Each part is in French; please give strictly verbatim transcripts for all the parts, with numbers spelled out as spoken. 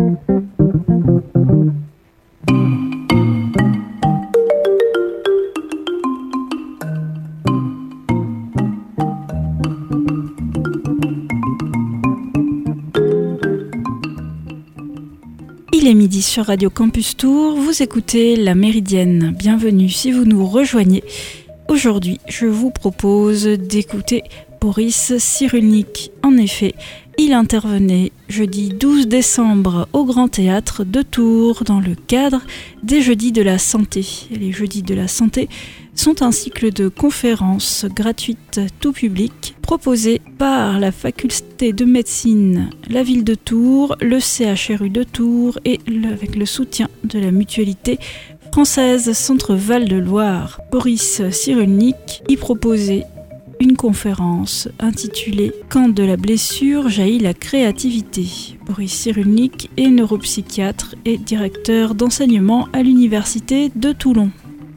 Il est midi sur Radio Campus Tour, vous écoutez La Méridienne. Bienvenue si vous nous rejoignez. Aujourd'hui, je vous propose d'écouter Boris Cyrulnik. En effet, il intervenait jeudi douze décembre au Grand Théâtre de Tours dans le cadre des Jeudis de la Santé. Les Jeudis de la Santé sont un cycle de conférences gratuites tout public proposé par la faculté de médecine, la ville de Tours, le C H R U de Tours et le, avec le soutien de la mutualité française Centre Val de Loire. Boris Cyrulnik y proposait une conférence intitulée « Quand de la blessure jaillit la créativité ». Boris Cyrulnik est neuropsychiatre et directeur d'enseignement à l'université de Toulon.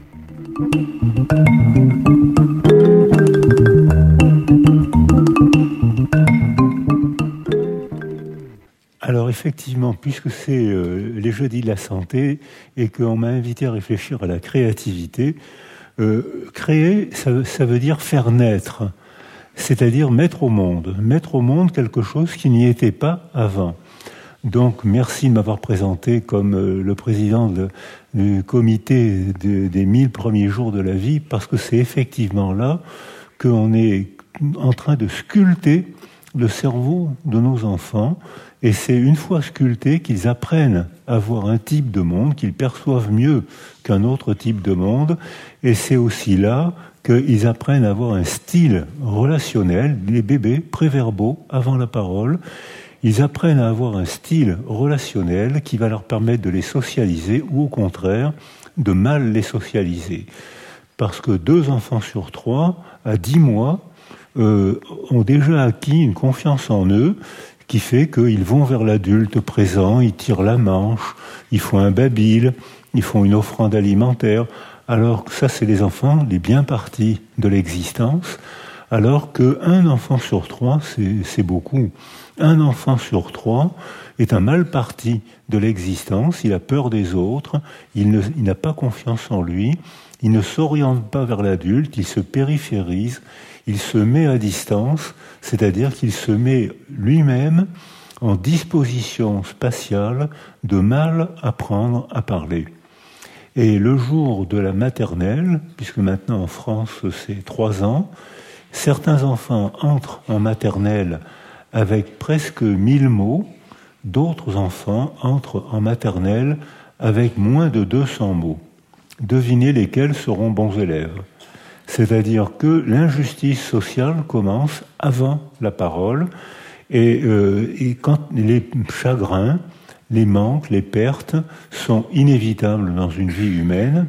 Alors effectivement, puisque c'est euh, les Jeudis de la Santé et qu'on m'a invité à réfléchir à la créativité, euh, créer, ça, ça veut dire faire naître, c'est-à-dire mettre au monde, mettre au monde quelque chose qui n'y était pas avant. Donc merci de m'avoir présenté comme euh, le président de, du comité de, des mille premiers jours de la vie, parce que c'est effectivement là qu'on est en train de sculpter le cerveau de nos enfants, et c'est une fois sculptés qu'ils apprennent à voir un type de monde, qu'ils perçoivent mieux qu'un autre type de monde, et c'est aussi là qu'ils apprennent à avoir un style relationnel, les bébés préverbaux avant la parole. Ils apprennent à avoir un style relationnel qui va leur permettre de les socialiser ou au contraire de mal les socialiser. Parce que deux enfants sur trois, à dix mois, euh, ont déjà acquis une confiance en eux qui fait qu'ils vont vers l'adulte présent, ils tirent la manche, ils font un babil, ils font une offrande alimentaire. Alors que ça, c'est les enfants les bien partis de l'existence, alors qu'un enfant sur trois, c'est, c'est beaucoup. Un enfant sur trois est un mal parti de l'existence, il a peur des autres, il, ne, il n'a pas confiance en lui, il ne s'oriente pas vers l'adulte, il se périphérise, il se met à distance, c'est-à-dire qu'il se met lui-même en disposition spatiale de mal apprendre à parler. Et le jour de la maternelle, puisque maintenant en France c'est trois ans, certains enfants entrent en maternelle avec presque mille mots, d'autres enfants entrent en maternelle avec moins de deux cents mots. Devinez lesquels seront bons élèves. C'est-à-dire que l'injustice sociale commence avant la parole, et, euh, et quand les chagrins, les manques, les pertes sont inévitables dans une vie humaine,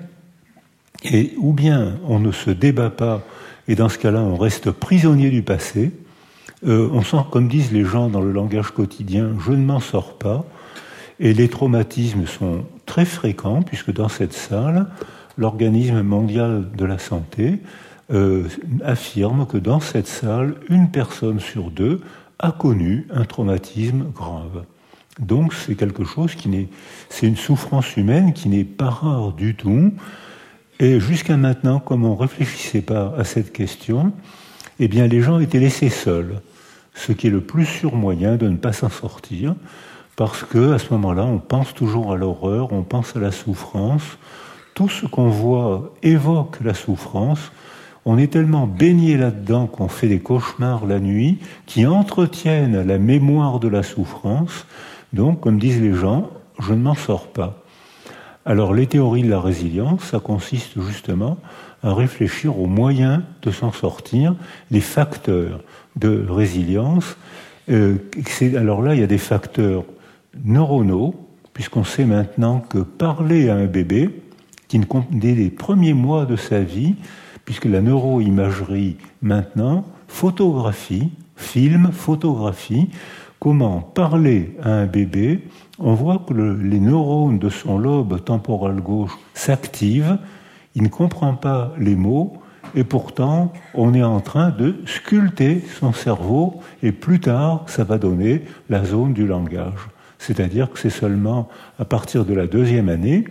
et ou bien on ne se débat pas, et dans ce cas-là on reste prisonnier du passé, euh, on sent, comme disent les gens dans le langage quotidien, je ne m'en sors pas, et les traumatismes sont très fréquents, puisque dans cette salle, l'Organisme mondial de la santé euh, affirme que dans cette salle, une personne sur deux a connu un traumatisme grave. Donc c'est quelque chose qui n'est, c'est une souffrance humaine qui n'est pas rare du tout. Et jusqu'à maintenant, comme on ne réfléchissait pas à cette question, eh bien les gens étaient laissés seuls, ce qui est le plus sûr moyen de ne pas s'en sortir, parce que à ce moment-là, on pense toujours à l'horreur, on pense à la souffrance. Tout ce qu'on voit évoque la souffrance. On est tellement baigné là-dedans qu'on fait des cauchemars la nuit qui entretiennent la mémoire de la souffrance. Donc, comme disent les gens, je ne m'en sors pas. Alors, les théories de la résilience, ça consiste justement à réfléchir aux moyens de s'en sortir, les facteurs de résilience. Euh, c'est, alors là, il y a des facteurs neuronaux, puisqu'on sait maintenant que parler à un bébé, qui ne compte dès les premiers mois de sa vie, puisque la neuroimagerie maintenant, photographie, film, photographie, comment parler à un bébé, on voit que le, les neurones de son lobe temporal gauche s'activent, il ne comprend pas les mots, et pourtant on est en train de sculpter son cerveau, et plus tard ça va donner la zone du langage. C'est-à-dire que c'est seulement à partir de la deuxième année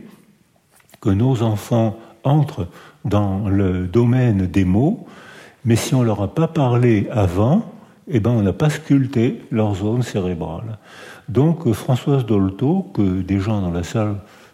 que nos enfants entrent dans le domaine des mots, mais si on ne leur a pas parlé avant, eh ben on n'a pas sculpté leur zone cérébrale. Donc Françoise Dolto, que des gens dans la salle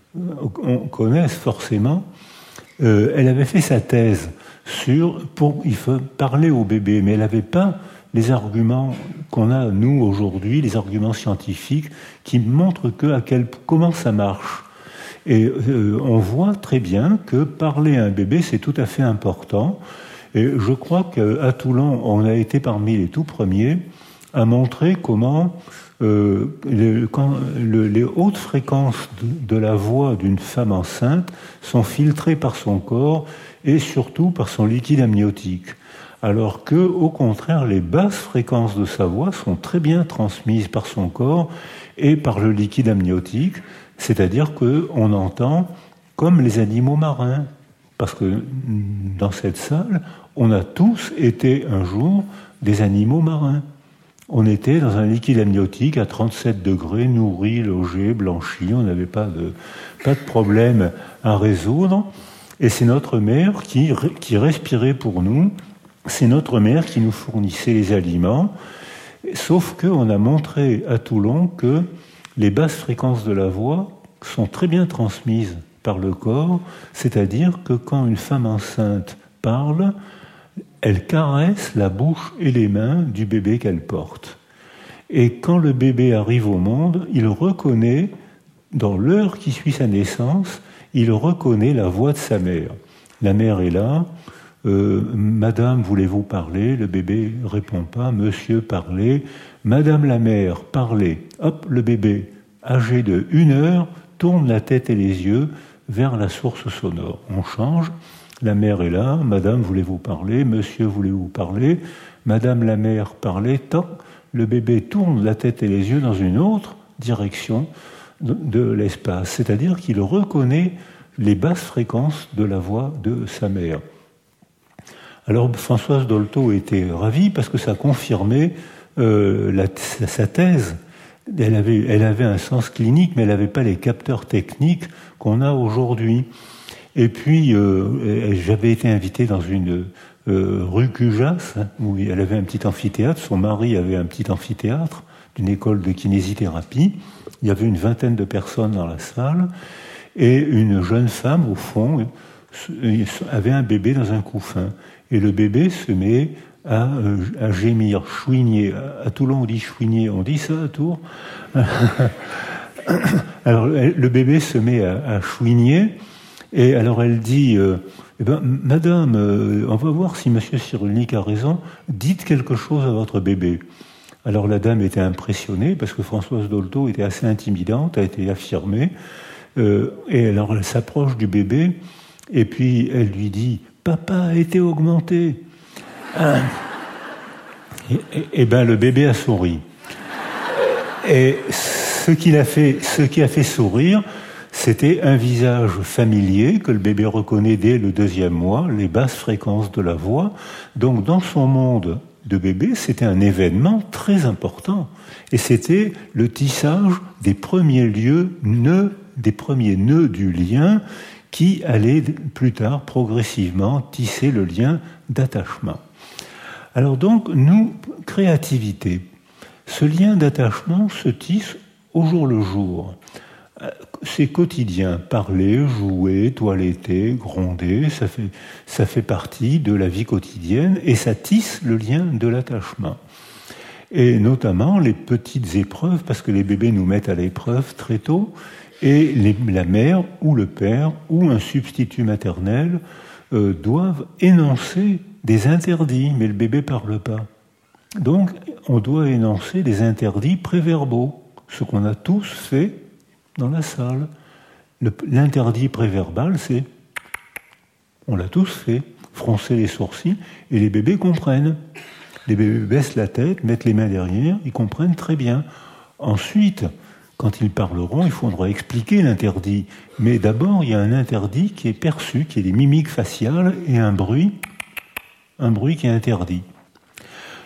connaissent forcément, euh, elle avait fait sa thèse sur, pour il faut parler au bébé, mais elle n'avait pas les arguments qu'on a nous aujourd'hui, les arguments scientifiques qui montrent que à quel, comment ça marche. Et euh, on voit très bien que parler à un bébé, c'est tout à fait important. Et je crois qu'à Toulon, on a été parmi les tout premiers à montrer comment euh, le, quand, le, les hautes fréquences de, de la voix d'une femme enceinte sont filtrées par son corps et surtout par son liquide amniotique. Alors que, au contraire, les basses fréquences de sa voix sont très bien transmises par son corps et par le liquide amniotique, c'est-à-dire qu'on entend comme les animaux marins. Parce que dans cette salle, on a tous été un jour des animaux marins. On était dans un liquide amniotique à trente-sept degrés, nourri, logé, blanchi, on n'avait pas de, pas de problème à résoudre. Et c'est notre mère qui, qui respirait pour nous, c'est notre mère qui nous fournissait les aliments. Sauf qu'on a montré à Toulon que les basses fréquences de la voix sont très bien transmises par le corps, c'est-à-dire que quand une femme enceinte parle, elle caresse la bouche et les mains du bébé qu'elle porte. Et quand le bébé arrive au monde, il reconnaît, dans l'heure qui suit sa naissance, il reconnaît la voix de sa mère. La mère est là, euh, « Madame, voulez-vous parler ?» Le bébé ne répond pas, « Monsieur, parlez. »« Madame la mère, parlez. » Hop, le bébé, âgé de une heure, tourne la tête et les yeux vers la source sonore. On change. La mère est là. Madame, voulez-vous parler? Monsieur, voulez-vous parler? Madame la mère, parlez. Tant le bébé tourne la tête et les yeux dans une autre direction de, de l'espace. C'est-à-dire qu'il reconnaît les basses fréquences de la voix de sa mère. Alors Françoise Dolto était ravie parce que ça confirmait euh, la, sa thèse. Elle avait, elle avait un sens clinique, mais elle n'avait pas les capteurs techniques qu'on a aujourd'hui. Et puis, euh, j'avais été invité dans une euh, rue Cujas, hein, où elle avait un petit amphithéâtre. Son mari avait un petit amphithéâtre d'une école de kinésithérapie. Il y avait une vingtaine de personnes dans la salle. Et une jeune femme, au fond, avait un bébé dans un couffin. Et le bébé se met à, à gémir, chouigner. À Toulon, on dit chouigner. On dit ça à Tours? Alors, elle, le bébé se met à, à chouigner. Et alors, elle dit, euh, eh ben, Madame, euh, on va voir si Monsieur Cyrulnik a raison. Dites quelque chose à votre bébé. Alors, la dame était impressionnée parce que Françoise Dolto était assez intimidante, a été affirmée. Euh, et alors, elle s'approche du bébé et puis elle lui dit, Papa a été augmenté. Ah. Et, et, et ben le bébé a souri. Et ce qui l'a fait, ce qui a fait sourire, c'était un visage familier que le bébé reconnaît dès le deuxième mois, les basses fréquences de la voix. Donc dans son monde de bébé, c'était un événement très important. Et c'était le tissage des premiers lieux, nœuds, des premiers nœuds du lien qui allait plus tard progressivement tisser le lien d'attachement. Alors donc, nous, créativité. Ce lien d'attachement se tisse au jour le jour. C'est quotidien. Parler, jouer, toiletter, gronder, ça fait, ça fait partie de la vie quotidienne et ça tisse le lien de l'attachement. Et notamment les petites épreuves, parce que les bébés nous mettent à l'épreuve très tôt, et les, la mère ou le père ou un substitut maternel euh, doivent énoncer des interdits, mais le bébé parle pas. Donc, on doit énoncer des interdits préverbaux, ce qu'on a tous fait dans la salle. Le, l'interdit préverbal, c'est, on l'a tous fait, froncer les sourcils, et les bébés comprennent. Les bébés baissent la tête, mettent les mains derrière, ils comprennent très bien. Ensuite, quand ils parleront, il faudra expliquer l'interdit. Mais d'abord, il y a un interdit qui est perçu, qui est des mimiques faciales, et un bruit, un bruit qui est interdit.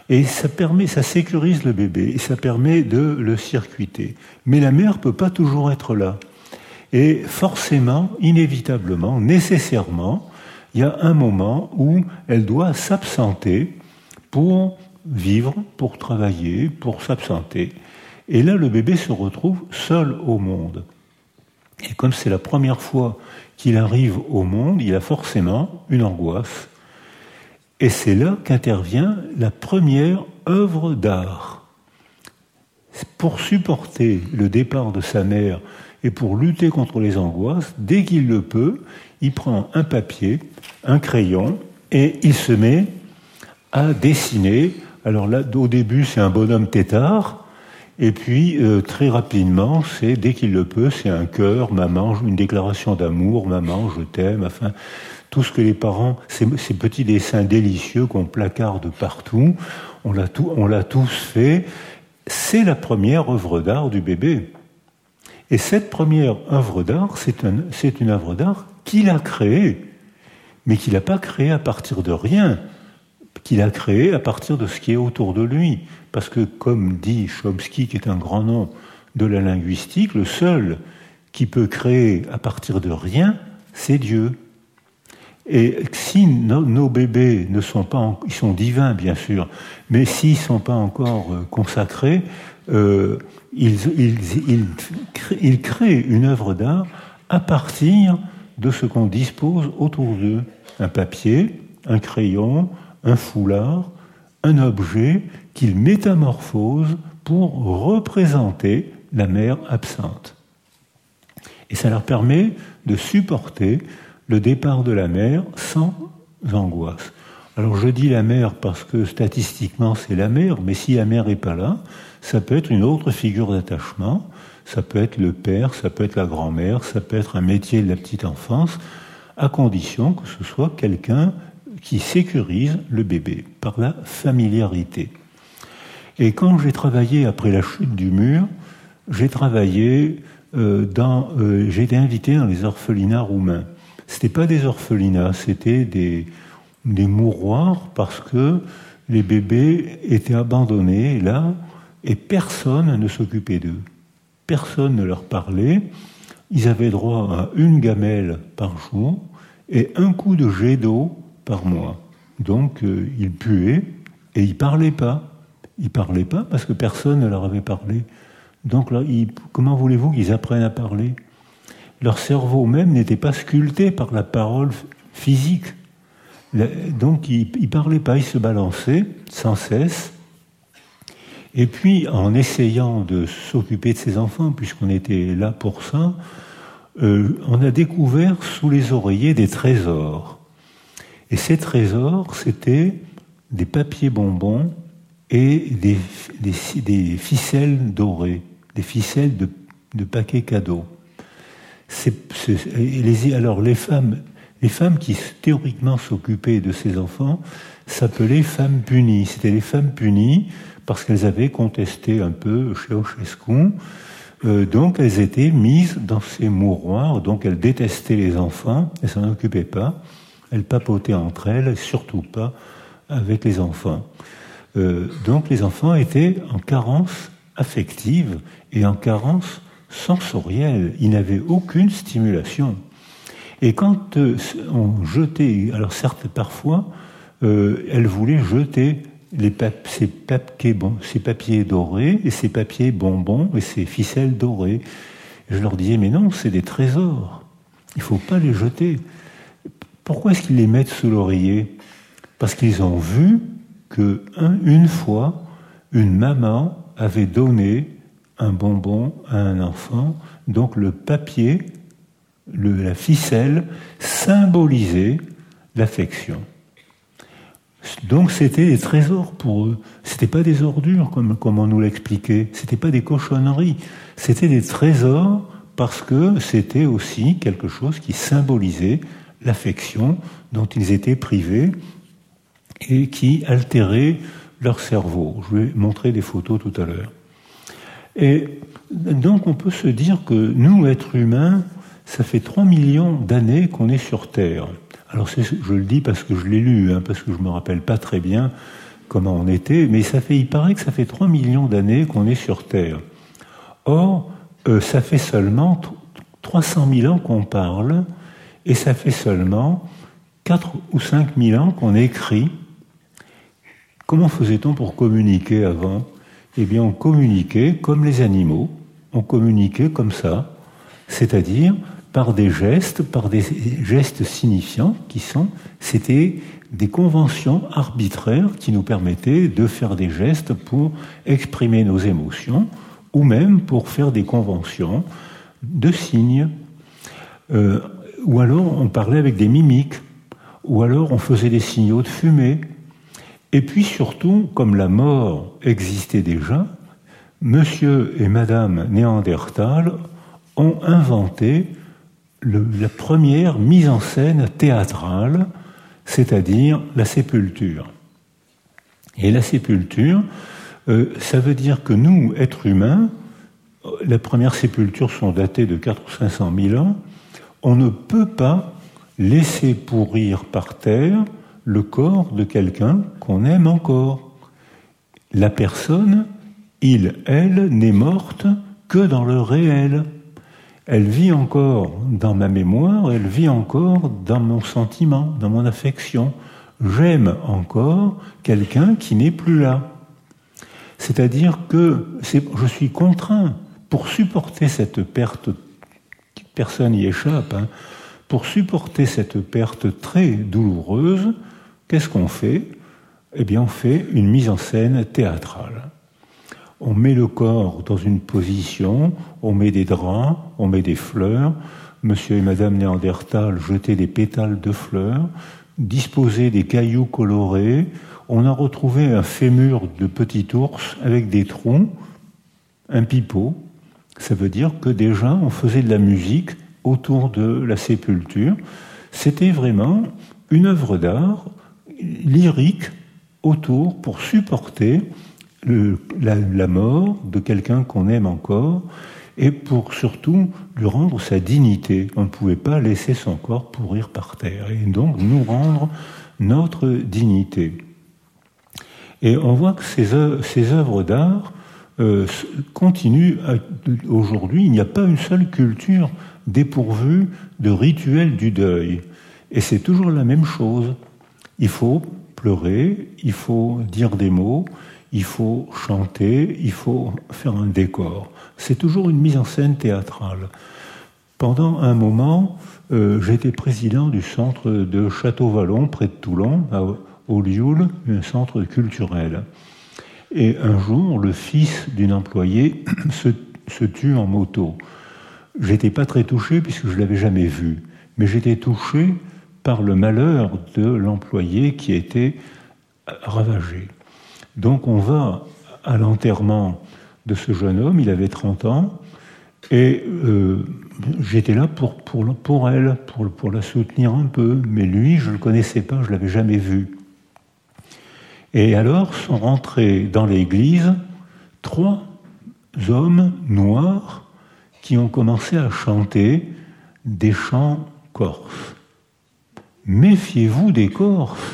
Et ça permet, ça sécurise le bébé et ça permet de le circuiter. Mais la mère peut pas toujours être là. Et forcément, inévitablement, nécessairement, il y a un moment où elle doit s'absenter pour vivre, pour travailler, pour s'absenter. Et là, le bébé se retrouve seul au monde. Et comme c'est la première fois qu'il arrive au monde, il a forcément une angoisse. Et c'est là qu'intervient la première œuvre d'art. Pour supporter le départ de sa mère et pour lutter contre les angoisses, dès qu'il le peut, il prend un papier, un crayon, et il se met à dessiner. Alors là, au début, c'est un bonhomme tétard, et puis euh, très rapidement, c'est dès qu'il le peut, c'est un cœur, maman, une déclaration d'amour, maman, je t'aime, enfin, tout ce que les parents, ces, ces petits dessins délicieux qu'on placarde partout, on l'a, tout, on l'a tous fait. C'est la première œuvre d'art du bébé. Et cette première œuvre d'art, c'est, un, c'est une œuvre d'art qu'il a créée, mais qu'il n'a pas créée à partir de rien, qu'il a créée à partir de ce qui est autour de lui. Parce que, comme dit Chomsky, qui est un grand nom de la linguistique, le seul qui peut créer à partir de rien, c'est Dieu. Et si nos, nos bébés ne sont pas, en, ils sont divins bien sûr, mais s'ils ne sont pas encore euh, consacrés, euh, ils, ils, ils, ils créent une œuvre d'art à partir de ce qu'on dispose autour d'eux. Un papier, un crayon, un foulard, un objet qu'ils métamorphosent pour représenter la mère absente. Et ça leur permet de supporter le départ de la mère sans angoisse. Alors je dis la mère parce que statistiquement c'est la mère, mais si la mère n'est pas là, ça peut être une autre figure d'attachement, ça peut être le père, ça peut être la grand-mère, ça peut être un métier de la petite enfance, à condition que ce soit quelqu'un qui sécurise le bébé par la familiarité. Et quand j'ai travaillé après la chute du mur, j'ai travaillé euh, dans, euh, j'ai été invité dans les orphelinats roumains. C'était pas des orphelinats, c'était des, des mouroirs parce que les bébés étaient abandonnés là et personne ne s'occupait d'eux. Personne ne leur parlait. Ils avaient droit à une gamelle par jour et un coup de jet d'eau par mois. Donc euh, ils puaient et ils parlaient pas. Ils parlaient pas parce que personne ne leur avait parlé. Donc là, ils, comment voulez-vous qu'ils apprennent à parler ? Leur cerveau même n'était pas sculpté par la parole physique. Donc ils ne parlaient pas, ils se balançaient sans cesse. Et puis, en essayant de s'occuper de ces enfants, puisqu'on était là pour ça, euh, on a découvert sous les oreillers des trésors. Et ces trésors, c'était des papiers bonbons et des, des, des ficelles dorées, des ficelles de, de paquets cadeaux. C'est, c'est, les, alors les femmes, les femmes qui théoriquement s'occupaient de ces enfants s'appelaient femmes punies. C'était les femmes punies parce qu'elles avaient contesté un peu Ceausescu. Euh, donc elles étaient mises dans ces mouroirs. Donc elles détestaient les enfants, elles s'en occupaient pas. Elles papotaient entre elles, et surtout pas avec les enfants. Euh, donc les enfants étaient en carence affective et en carence sensorielle, ils n'avaient aucune stimulation. Et quand euh, on jetait, alors certes parfois, euh, elle voulait jeter les pap- ces, papiers, bon, ces papiers dorés et ces papiers bonbons et ces ficelles dorées. Et je leur disais, mais non, c'est des trésors, il ne faut pas les jeter. Pourquoi est-ce qu'ils les mettent sous l'oreiller ? Parce qu'ils ont vu que un, une fois, une maman avait donné un bonbon à un enfant, donc le papier, le, la ficelle, symbolisait l'affection. Donc c'était des trésors pour eux. C'était pas des ordures comme, comme on nous l'expliquait. C'était pas des cochonneries. C'était des trésors parce que c'était aussi quelque chose qui symbolisait l'affection dont ils étaient privés et qui altérait leur cerveau. Je vais montrer des photos tout à l'heure. Et donc on peut se dire que nous, êtres humains, ça fait trois millions d'années qu'on est sur Terre. Alors c'est, je le dis parce que je l'ai lu, hein, parce que je me rappelle pas très bien comment on était, mais ça fait, il paraît que ça fait trois millions d'années qu'on est sur Terre. Or, euh, ça fait seulement trois cent mille ans qu'on parle, et ça fait seulement quatre ou cinq mille ans qu'on écrit. Comment faisait-on pour communiquer avant ? Eh bien, on communiquait comme les animaux, on communiquait comme ça, c'est-à-dire par des gestes, par des gestes signifiants qui sont, c'était des conventions arbitraires qui nous permettaient de faire des gestes pour exprimer nos émotions ou même pour faire des conventions de signes. Euh, ou alors on parlait avec des mimiques, ou alors on faisait des signaux de fumée. Et puis surtout, comme la mort existait déjà, Monsieur et Madame Néandertal ont inventé le, la première mise en scène théâtrale, c'est-à-dire la sépulture. Et la sépulture, euh, ça veut dire que nous, êtres humains, les premières sépultures sont datées de quatre cents ou cinq cent mille ans, on ne peut pas laisser pourrir par terre le corps de quelqu'un qu'on aime encore. La personne, il, elle, n'est morte que dans le réel. Elle vit encore dans ma mémoire, elle vit encore dans mon sentiment, dans mon affection. J'aime encore quelqu'un qui n'est plus là. C'est-à-dire que c'est, je suis contraint, pour supporter cette perte, personne n'y échappe, hein, pour supporter cette perte très douloureuse, qu'est-ce qu'on fait ? Eh bien, on fait une mise en scène théâtrale. On met le corps dans une position, on met des draps, on met des fleurs. Monsieur et Madame Néandertal jetaient des pétales de fleurs, disposaient des cailloux colorés. On a retrouvé un fémur de petit ours avec des trous, un pipeau. Ça veut dire que déjà, on faisait de la musique autour de la sépulture. C'était vraiment une œuvre d'art lyrique autour pour supporter le, la, la mort de quelqu'un qu'on aime encore et pour surtout lui rendre sa dignité. On ne pouvait pas laisser son corps pourrir par terre et donc nous rendre notre dignité. Et on voit que ces œuvres, ces œuvres d'art euh, continuent à, aujourd'hui. Il n'y a pas une seule culture dépourvue de rituels du deuil. Et c'est toujours la même chose. Il faut pleurer, il faut dire des mots, il faut chanter, il faut faire un décor. C'est toujours une mise en scène théâtrale. Pendant un moment, euh, j'étais président du centre de Château-Vallon, près de Toulon, à Olioul, un centre culturel. Et un jour, le fils d'une employée se, se tue en moto. J'étais pas très touché puisque je l'avais jamais vu, mais j'étais touché par le malheur de l'employé qui était ravagé. Donc on va à l'enterrement de ce jeune homme, il avait trente ans, et euh, j'étais là pour, pour, pour elle, pour, pour la soutenir un peu, mais lui, je ne le connaissais pas, je ne l'avais jamais vu. Et alors sont rentrés dans l'église trois hommes noirs qui ont commencé à chanter des chants corses. Méfiez-vous des Corses.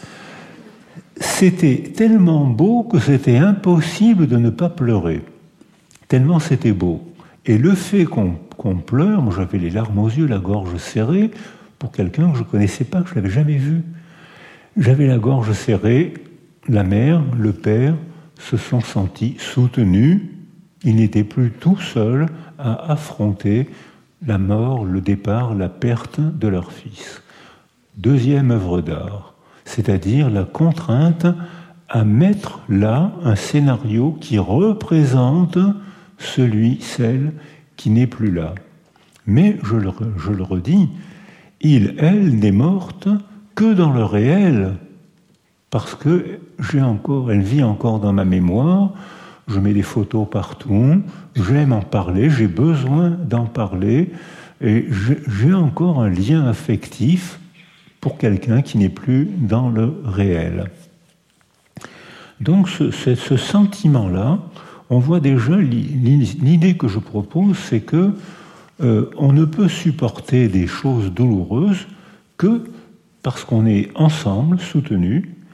C'était tellement beau que c'était impossible de ne pas pleurer. Tellement c'était beau. Et le fait qu'on, qu'on pleure, moi j'avais les larmes aux yeux, la gorge serrée, pour quelqu'un que je ne connaissais pas, que je ne l'avais jamais vu. J'avais la gorge serrée, la mère, le père se sont sentis soutenus. Ils n'étaient plus tout seuls à affronter la mort, le départ, la perte de leur fils. Deuxième œuvre d'art, c'est-à-dire la contrainte à mettre là un scénario qui représente celui, celle qui n'est plus là. Mais, je le, je le redis, il, elle n'est morte que dans le réel, parce que j'ai encore, elle vit encore dans ma mémoire, je mets des photos partout, j'aime en parler, j'ai besoin d'en parler, et j'ai encore un lien affectif pour quelqu'un qui n'est plus dans le réel. Donc ce, ce, ce sentiment-là, on voit déjà l'idée que je propose, c'est que euh, on ne peut supporter des choses douloureuses que parce qu'on est ensemble, soutenus,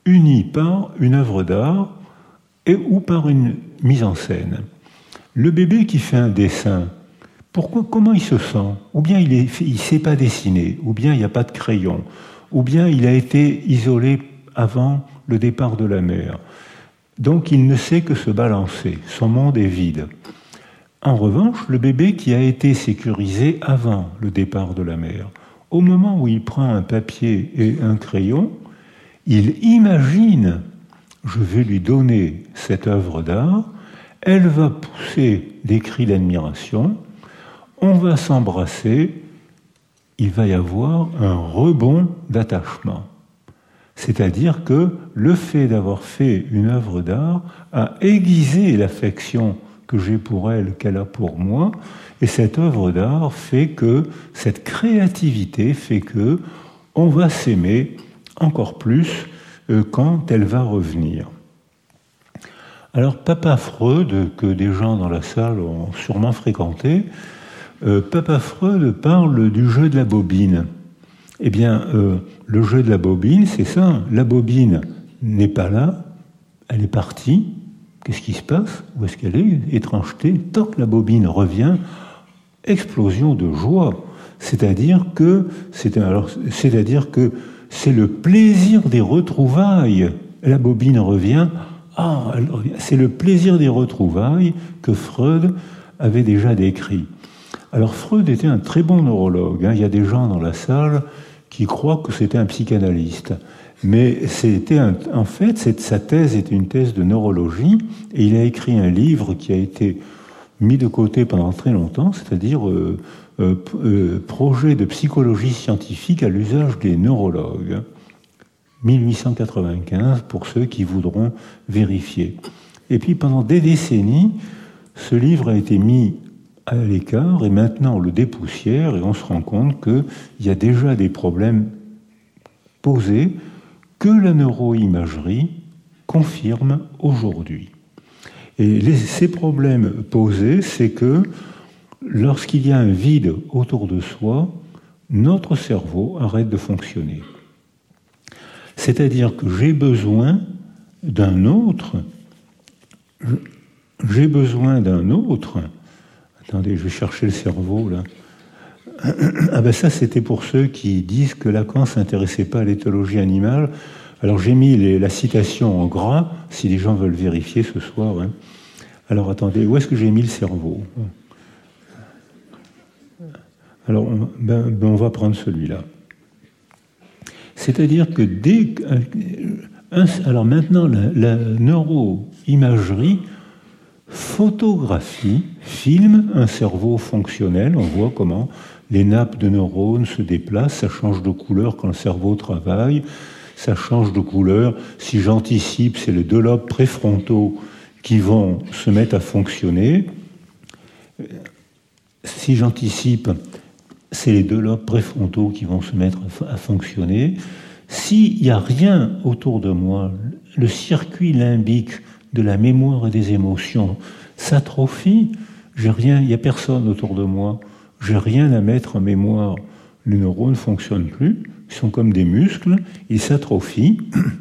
unis par une œuvre d'art et ou par une mise en scène. Le bébé qui fait un dessin, pourquoi, comment il se sent? Ou bien il ne sait pas dessiner, ou bien il n'y a pas de crayon, ou bien il a été isolé avant le départ de la mère. Donc il ne sait que se balancer, son monde est vide. En revanche, le bébé qui a été sécurisé avant le départ de la mère, au moment où il prend un papier et un crayon, il imagine, je vais lui donner cette œuvre d'art, elle va pousser des cris d'admiration, on va s'embrasser, il va y avoir un rebond d'attachement. C'est-à-dire que le fait d'avoir fait une œuvre d'art a aiguisé l'affection que j'ai pour elle, qu'elle a pour moi, et cette œuvre d'art fait que, cette créativité fait que on va s'aimer encore plus euh, quand elle va revenir. Alors, Papa Freud, que des gens dans la salle ont sûrement fréquenté, euh, Papa Freud parle du jeu de la bobine. Eh bien, euh, le jeu de la bobine, c'est ça. La bobine n'est pas là, elle est partie. Qu'est-ce qui se passe? Où est-ce qu'elle est? Étrangeté. Tant que la bobine revient, explosion de joie. C'est-à-dire que c'est, alors, c'est-à-dire que c'est le plaisir des retrouvailles. La bobine revient. Ah, elle revient. C'est le plaisir des retrouvailles que Freud avait déjà décrit. Alors Freud était un très bon neurologue. Hein. Il y a des gens dans la salle qui croient que c'était un psychanalyste. Mais c'était un, en fait, cette, sa thèse était une thèse de neurologie, et il a écrit un livre qui a été mis de côté pendant très longtemps, c'est-à-dire euh, euh, euh, Projet de psychologie scientifique à l'usage des neurologues, mille huit cent quatre-vingt-quinze, pour ceux qui voudront vérifier. Et puis pendant des décennies, ce livre a été mis à l'écart, et maintenant on le dépoussière, et on se rend compte qu'il y a déjà des problèmes posés que la neuroimagerie confirme aujourd'hui. Et les, ces problèmes posés, c'est que lorsqu'il y a un vide autour de soi, notre cerveau arrête de fonctionner. C'est-à-dire que j'ai besoin d'un autre, j'ai besoin d'un autre. Attendez, je vais chercher le cerveau, là. Ah ben ça, c'était pour ceux qui disent que Lacan ne s'intéressait pas à l'éthologie animale. Alors j'ai mis les, la citation en gras, si les gens veulent vérifier ce soir. Hein. Alors attendez, où est-ce que j'ai mis le cerveau? Alors on, ben, ben on va prendre celui-là. C'est-à-dire que dès... Un, alors maintenant, la, la neuroimagerie photographie, filme un cerveau fonctionnel. On voit comment les nappes de neurones se déplacent, ça change de couleur quand le cerveau travaille, ça change de couleur. Si j'anticipe, c'est les deux lobes préfrontaux qui vont se mettre à fonctionner. Si j'anticipe, c'est les deux lobes préfrontaux qui vont se mettre à fonctionner. S'il n'y a rien autour de moi, le circuit limbique de la mémoire et des émotions s'atrophie, j'ai rien, il n'y a personne autour de moi, j'ai rien à mettre en mémoire. Les neurones ne fonctionnent plus, ils sont comme des muscles, ils s'atrophient,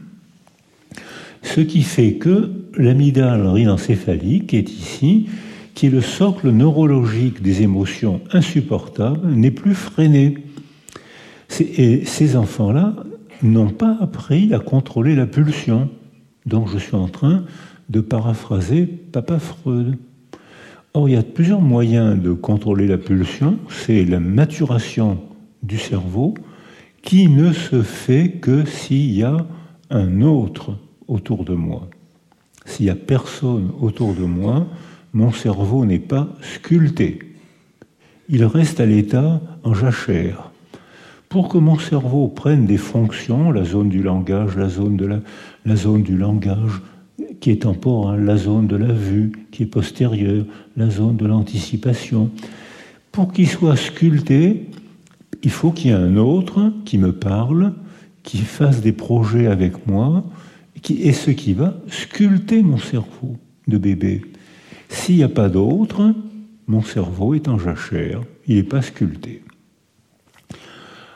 ce qui fait que l'amygdale rhinencéphalique est ici, qui est le socle neurologique des émotions insupportables, n'est plus freiné. Et ces enfants-là n'ont pas appris à contrôler la pulsion. Donc je suis en train de paraphraser Papa Freud. Or, il y a plusieurs moyens de contrôler la pulsion. C'est la maturation du cerveau qui ne se fait que s'il y a un autre autour de moi. S'il n'y a personne autour de moi, mon cerveau n'est pas sculpté. Il reste à l'état en jachère. Pour que mon cerveau prenne des fonctions, la zone du langage, la zone, de la, la zone du langage qui est temporale, la zone de la vue qui est postérieure, la zone de l'anticipation, pour qu'il soit sculpté, il faut qu'il y ait un autre qui me parle, qui fasse des projets avec moi, qui est ce qui va sculpter mon cerveau de bébé. S'il n'y a pas d'autre, mon cerveau est en jachère, il n'est pas sculpté.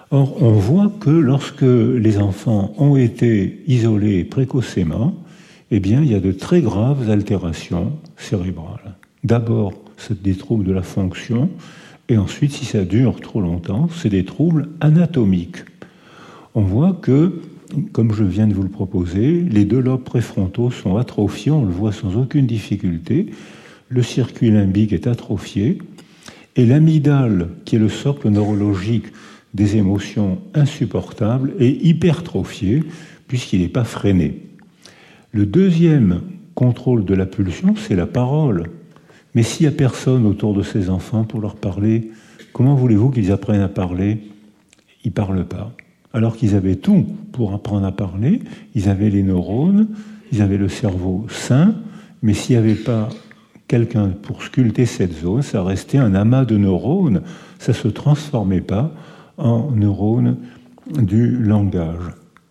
Or, on voit que lorsque les enfants ont été isolés précocement, eh bien, il y a de très graves altérations cérébrales. D'abord, c'est des troubles de la fonction, et ensuite, si ça dure trop longtemps, c'est des troubles anatomiques. On voit que, comme je viens de vous le proposer, les deux lobes préfrontaux sont atrophiés, on le voit sans aucune difficulté, le circuit limbique est atrophié, et l'amygdale, qui est le socle neurologique des émotions insupportables, est hypertrophié, puisqu'il n'est pas freiné. Le deuxième contrôle de la pulsion, c'est la parole. Mais s'il n'y a personne autour de ces enfants pour leur parler, comment voulez-vous qu'ils apprennent à parler? Ils ne parlent pas. Alors qu'ils avaient tout pour apprendre à parler, ils avaient les neurones, ils avaient le cerveau sain, mais s'il n'y avait pas quelqu'un pour sculpter cette zone, ça restait un amas de neurones, ça ne se transformait pas en neurones du langage.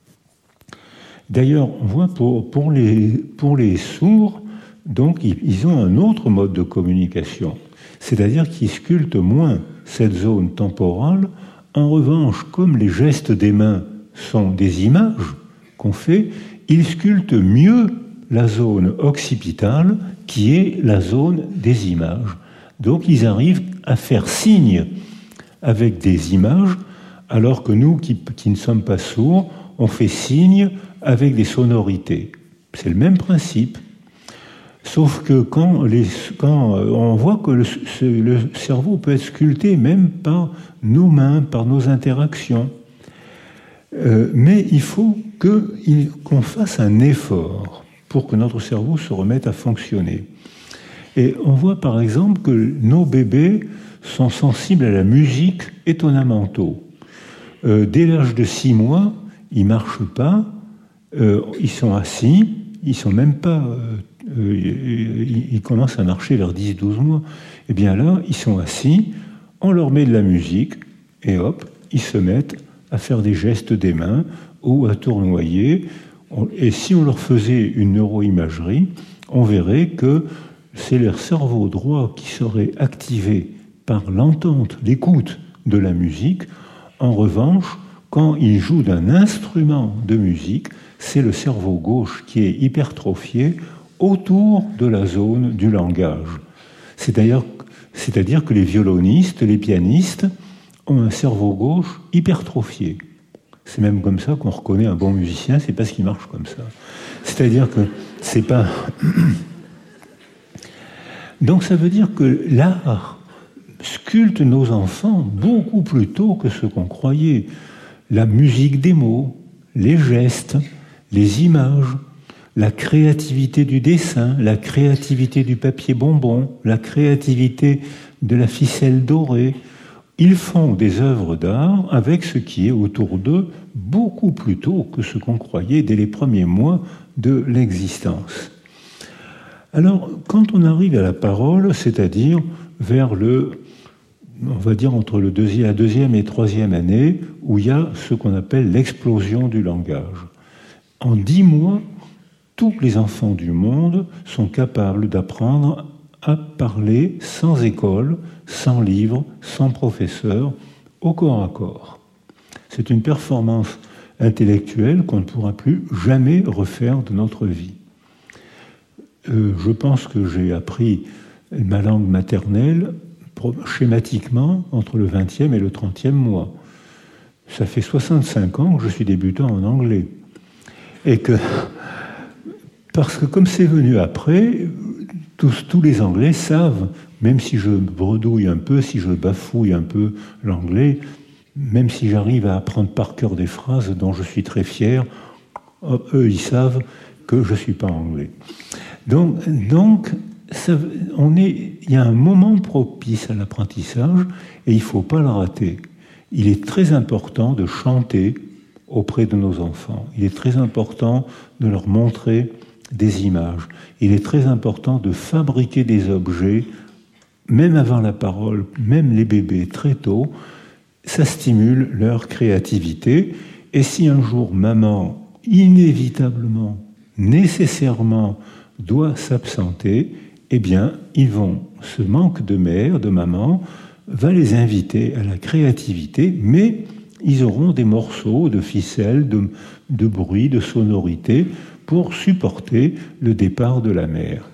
D'ailleurs, on voit pour, pour, les, pour les sourds, donc ils, ils ont un autre mode de communication, c'est-à-dire qu'ils sculptent moins cette zone temporale. En revanche, comme les gestes des mains sont des images qu'on fait, ils sculptent mieux la zone occipitale, qui est la zone des images. Donc ils arrivent à faire signe avec des images, alors que nous, qui, qui ne sommes pas sourds, on fait signe avec des sonorités. C'est le même principe. Sauf que quand, les, quand on voit que le, le cerveau peut être sculpté même par nos mains, par nos interactions. Euh, mais il faut que, il, qu'on fasse un effort pour que notre cerveau se remette à fonctionner. Et on voit par exemple que nos bébés sont sensibles à la musique étonnamment tôt. Euh, dès l'âge de six mois, ils ne marchent pas, euh, ils sont assis, ils ne sont même pas... Euh, euh, ils, ils commencent à marcher vers dix douze mois. Et bien là, ils sont assis, on leur met de la musique, et hop, ils se mettent à faire des gestes des mains ou à tournoyer. Et si on leur faisait une neuroimagerie, on verrait que c'est leur cerveau droit qui serait activé par l'entente, l'écoute de la musique. En revanche, quand ils jouent d'un instrument de musique, c'est le cerveau gauche qui est hypertrophié autour de la zone du langage. C'est d'ailleurs, c'est-à-dire que les violonistes, les pianistes ont un cerveau gauche hypertrophié. C'est même comme ça qu'on reconnaît un bon musicien, c'est parce qu'il marche comme ça. C'est-à-dire que c'est pas... Donc ça veut dire que l'art sculpte nos enfants beaucoup plus tôt que ce qu'on croyait. La musique des mots, les gestes, les images, la créativité du dessin, la créativité du papier bonbon, la créativité de la ficelle dorée. Ils font des œuvres d'art avec ce qui est autour d'eux beaucoup plus tôt que ce qu'on croyait dès les premiers mois de l'existence. Alors, quand on arrive à la parole, c'est-à-dire vers le, on va dire entre le deuxième, la deuxième et troisième année, où il y a ce qu'on appelle l'explosion du langage. En dix mois, tous les enfants du monde sont capables d'apprendre à parler sans école, sans livre, sans professeur, au corps à corps. C'est une performance intellectuelle qu'on ne pourra plus jamais refaire de notre vie. Euh, je pense que j'ai appris ma langue maternelle schématiquement entre le vingtième et le trentième mois. Ça fait soixante-cinq ans que je suis débutant en anglais. Et que, parce que comme c'est venu après, tous, tous les Anglais savent, même si je bredouille un peu, si je bafouille un peu l'anglais, même si j'arrive à apprendre par cœur des phrases dont je suis très fier, eux, ils savent que je ne suis pas anglais. Donc, donc ça, on est, il y a un moment propice à l'apprentissage et il ne faut pas le rater. Il est très important de chanter auprès de nos enfants. Il est très important de leur montrer des images. Il est très important de fabriquer des objets, même avant la parole, même les bébés très tôt. Ça stimule leur créativité. Et si un jour maman, inévitablement, nécessairement, doit s'absenter, eh bien, ils vont, ce manque de mère, de maman, va les inviter à la créativité, mais ils auront des morceaux de ficelle, de, de bruit, de sonorité pour supporter le départ de la mère.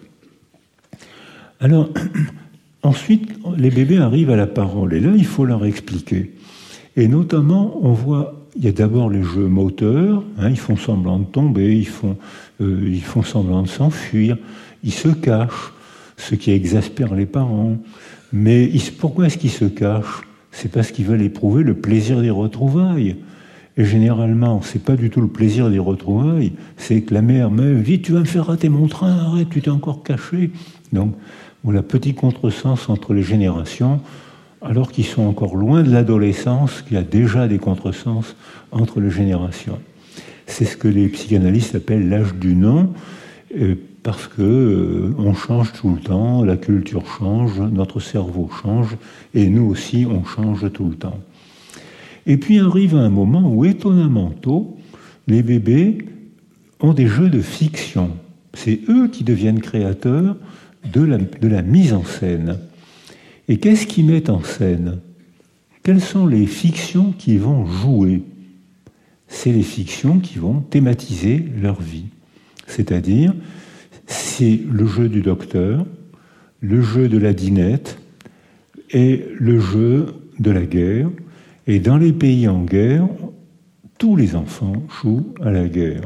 Alors, ensuite, les bébés arrivent à la parole, et là, il faut leur expliquer. Et notamment, on voit, il y a d'abord les jeux moteurs, hein, ils font semblant de tomber, ils font, euh, ils font semblant de s'enfuir, ils se cachent, ce qui exaspère les parents. Mais ils, pourquoi est-ce qu'ils se cachent? C'est parce qu'ils veulent éprouver le plaisir des retrouvailles. Et généralement, c'est pas du tout le plaisir des retrouvailles, c'est que la mère, mais vite, tu vas me faire rater mon train, arrête, tu t'es encore caché. Donc, voilà, petit contresens entre les générations, alors qu'ils sont encore loin de l'adolescence, qu'il y a déjà des contresens entre les générations. C'est ce que les psychanalystes appellent l'âge du non, euh, parce que euh, on change tout le temps, la culture change, notre cerveau change, et nous aussi, on change tout le temps. Et puis arrive un moment où, étonnamment tôt, les bébés ont des jeux de fiction. C'est eux qui deviennent créateurs de la, de la mise en scène. Et qu'est-ce qu'ils mettent en scène? Quelles sont les fictions qu'ils vont jouer? C'est les fictions qui vont thématiser leur vie. C'est-à-dire, c'est le jeu du docteur, le jeu de la dinette et le jeu de la guerre. Et dans les pays en guerre, tous les enfants jouent à la guerre.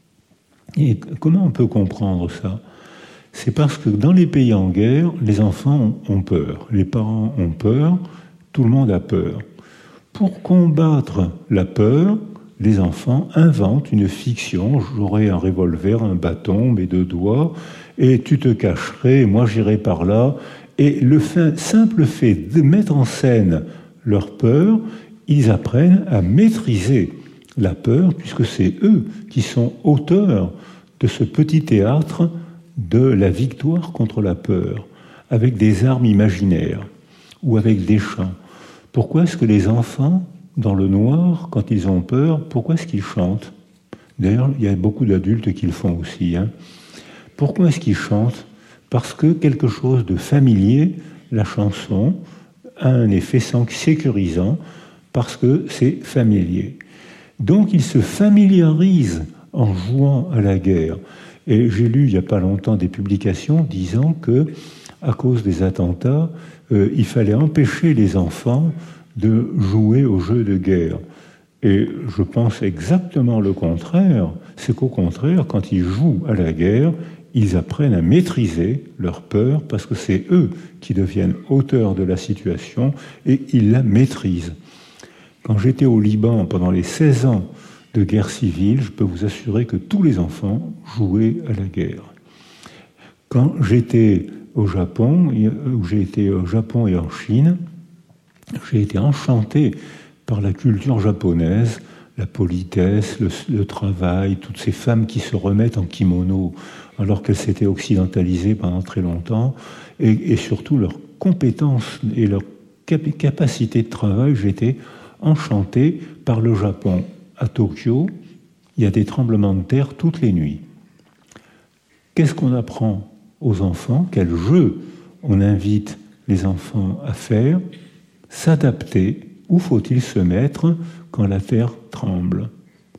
Et comment on peut comprendre ça? C'est parce que dans les pays en guerre, les enfants ont peur, les parents ont peur, tout le monde a peur. Pour combattre la peur, les enfants inventent une fiction. J'aurai un revolver, un bâton, mes deux doigts, et tu te cacherais, et moi j'irai par là. Et le fin, simple fait de mettre en scène leur peur, ils apprennent à maîtriser la peur, puisque c'est eux qui sont auteurs de ce petit théâtre de la victoire contre la peur, avec des armes imaginaires ou avec des chants. Pourquoi est-ce que les enfants, dans le noir, quand ils ont peur, pourquoi est-ce qu'ils chantent? D'ailleurs, il y a beaucoup d'adultes qui le font aussi. Hein. Pourquoi est-ce qu'ils chantent? Parce que quelque chose de familier, la chanson, a un effet sécurisant, parce que c'est familier. Donc, ils se familiarisent en jouant à la guerre. Et j'ai lu il n'y a pas longtemps des publications disant que, à cause des attentats, euh, il fallait empêcher les enfants de jouer aux jeux de guerre. Et je pense exactement le contraire. C'est qu'au contraire, quand ils jouent à la guerre, ils apprennent à maîtriser leur peur parce que c'est eux qui deviennent auteurs de la situation et ils la maîtrisent. Quand j'étais au Liban pendant les seize ans de guerre civile, je peux vous assurer que tous les enfants jouaient à la guerre. Quand j'étais au Japon, où j'ai été au Japon et en Chine, j'ai été enchanté par la culture japonaise, la politesse, le, le travail, toutes ces femmes qui se remettent en kimono alors qu'elles s'étaient occidentalisées pendant très longtemps, et, et surtout leurs compétences et leur cap- capacité de travail. J'étais enchanté par le Japon. À Tokyo, il y a des tremblements de terre toutes les nuits. Qu'est-ce qu'on apprend aux enfants? Quel jeu on invite les enfants à faire? S'adapter. Où faut-il se mettre quand la terre tremble?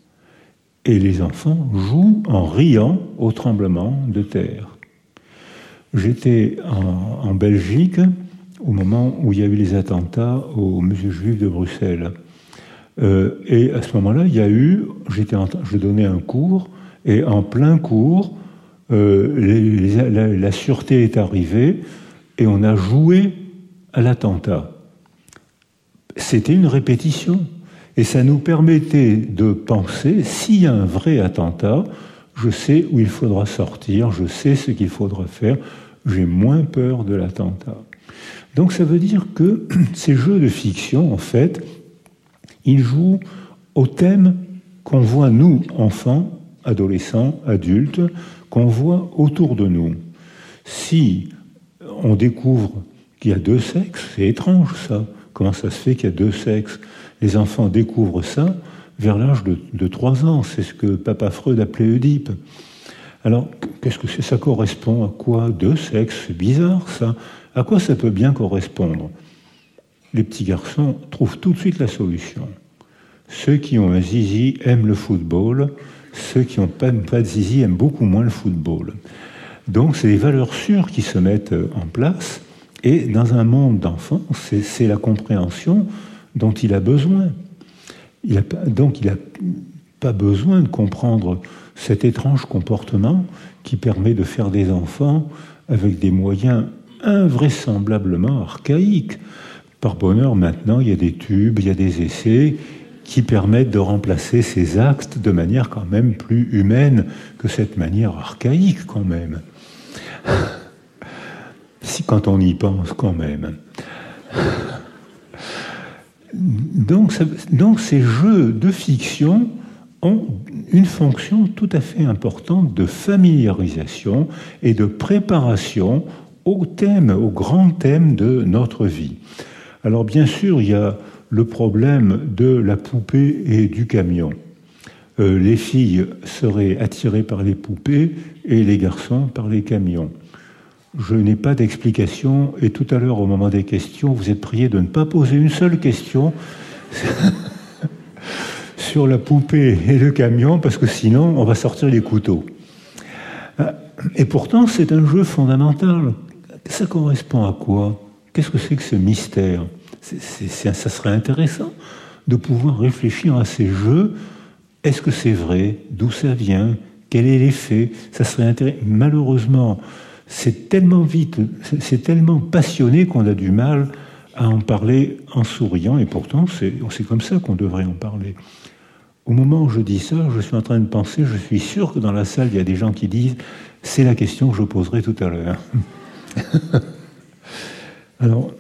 Et les enfants jouent en riant au tremblement de terre. J'étais en, en Belgique au moment où il y a eu les attentats au musée juif de Bruxelles. Euh, et à ce moment-là, il y a eu, j'étais en, je donnais un cours, et en plein cours, euh, les, les, la, la sûreté est arrivée, et on a joué à l'attentat. C'était une répétition, et ça nous permettait de penser, s'il y a un vrai attentat, je sais où il faudra sortir, je sais ce qu'il faudra faire, j'ai moins peur de l'attentat. Donc ça veut dire que ces jeux de fiction, en fait, ils jouent au thème qu'on voit, nous, enfants, adolescents, adultes, qu'on voit autour de nous. Si on découvre qu'il y a deux sexes, c'est étrange ça. Comment ça se fait qu'il y a deux sexes? Les enfants découvrent ça vers l'âge de, de trois ans. C'est ce que Papa Freud appelait Oedipe. Alors, qu'est-ce que c'est? Ça correspond à quoi? Deux sexes? C'est bizarre ça. À quoi ça peut bien correspondre? Les petits garçons trouvent tout de suite la solution. Ceux qui ont un zizi aiment le football, ceux qui n'ont pas, pas de zizi aiment beaucoup moins le football. Donc c'est des valeurs sûres qui se mettent en place, et dans un monde d'enfants, c'est, c'est la compréhension dont il a besoin. Il a pas, donc il n'a pas besoin de comprendre cet étrange comportement qui permet de faire des enfants avec des moyens invraisemblablement archaïques. Par bonheur, maintenant, il y a des tubes, il y a des essais qui permettent de remplacer ces actes de manière quand même plus humaine que cette manière archaïque quand même. Si quand on y pense quand même. Donc, ça, donc ces jeux de fiction ont une fonction tout à fait importante de familiarisation et de préparation au thème, au grand thème de notre vie. Alors bien sûr, il y a le problème de la poupée et du camion. Euh, les filles seraient attirées par les poupées et les garçons par les camions. Je n'ai pas d'explication et tout à l'heure, au moment des questions, vous êtes priés de ne pas poser une seule question sur la poupée et le camion parce que sinon, on va sortir les couteaux. Et pourtant, c'est un jeu fondamental. Ça correspond à quoi ? Qu'est-ce que c'est que ce mystère ? c'est, c'est, c'est, Ça serait intéressant de pouvoir réfléchir à ces jeux. Est-ce que c'est vrai ? D'où ça vient ? Quel est l'effet ? Ça serait intéressant. Malheureusement, c'est tellement vite, c'est tellement passionné qu'on a du mal à en parler en souriant, et pourtant, c'est, c'est comme ça qu'on devrait en parler. Au moment où je dis ça, je suis en train de penser, je suis sûr que dans la salle, il y a des gens qui disent « c'est la question que je poserai tout à l'heure ». Alors,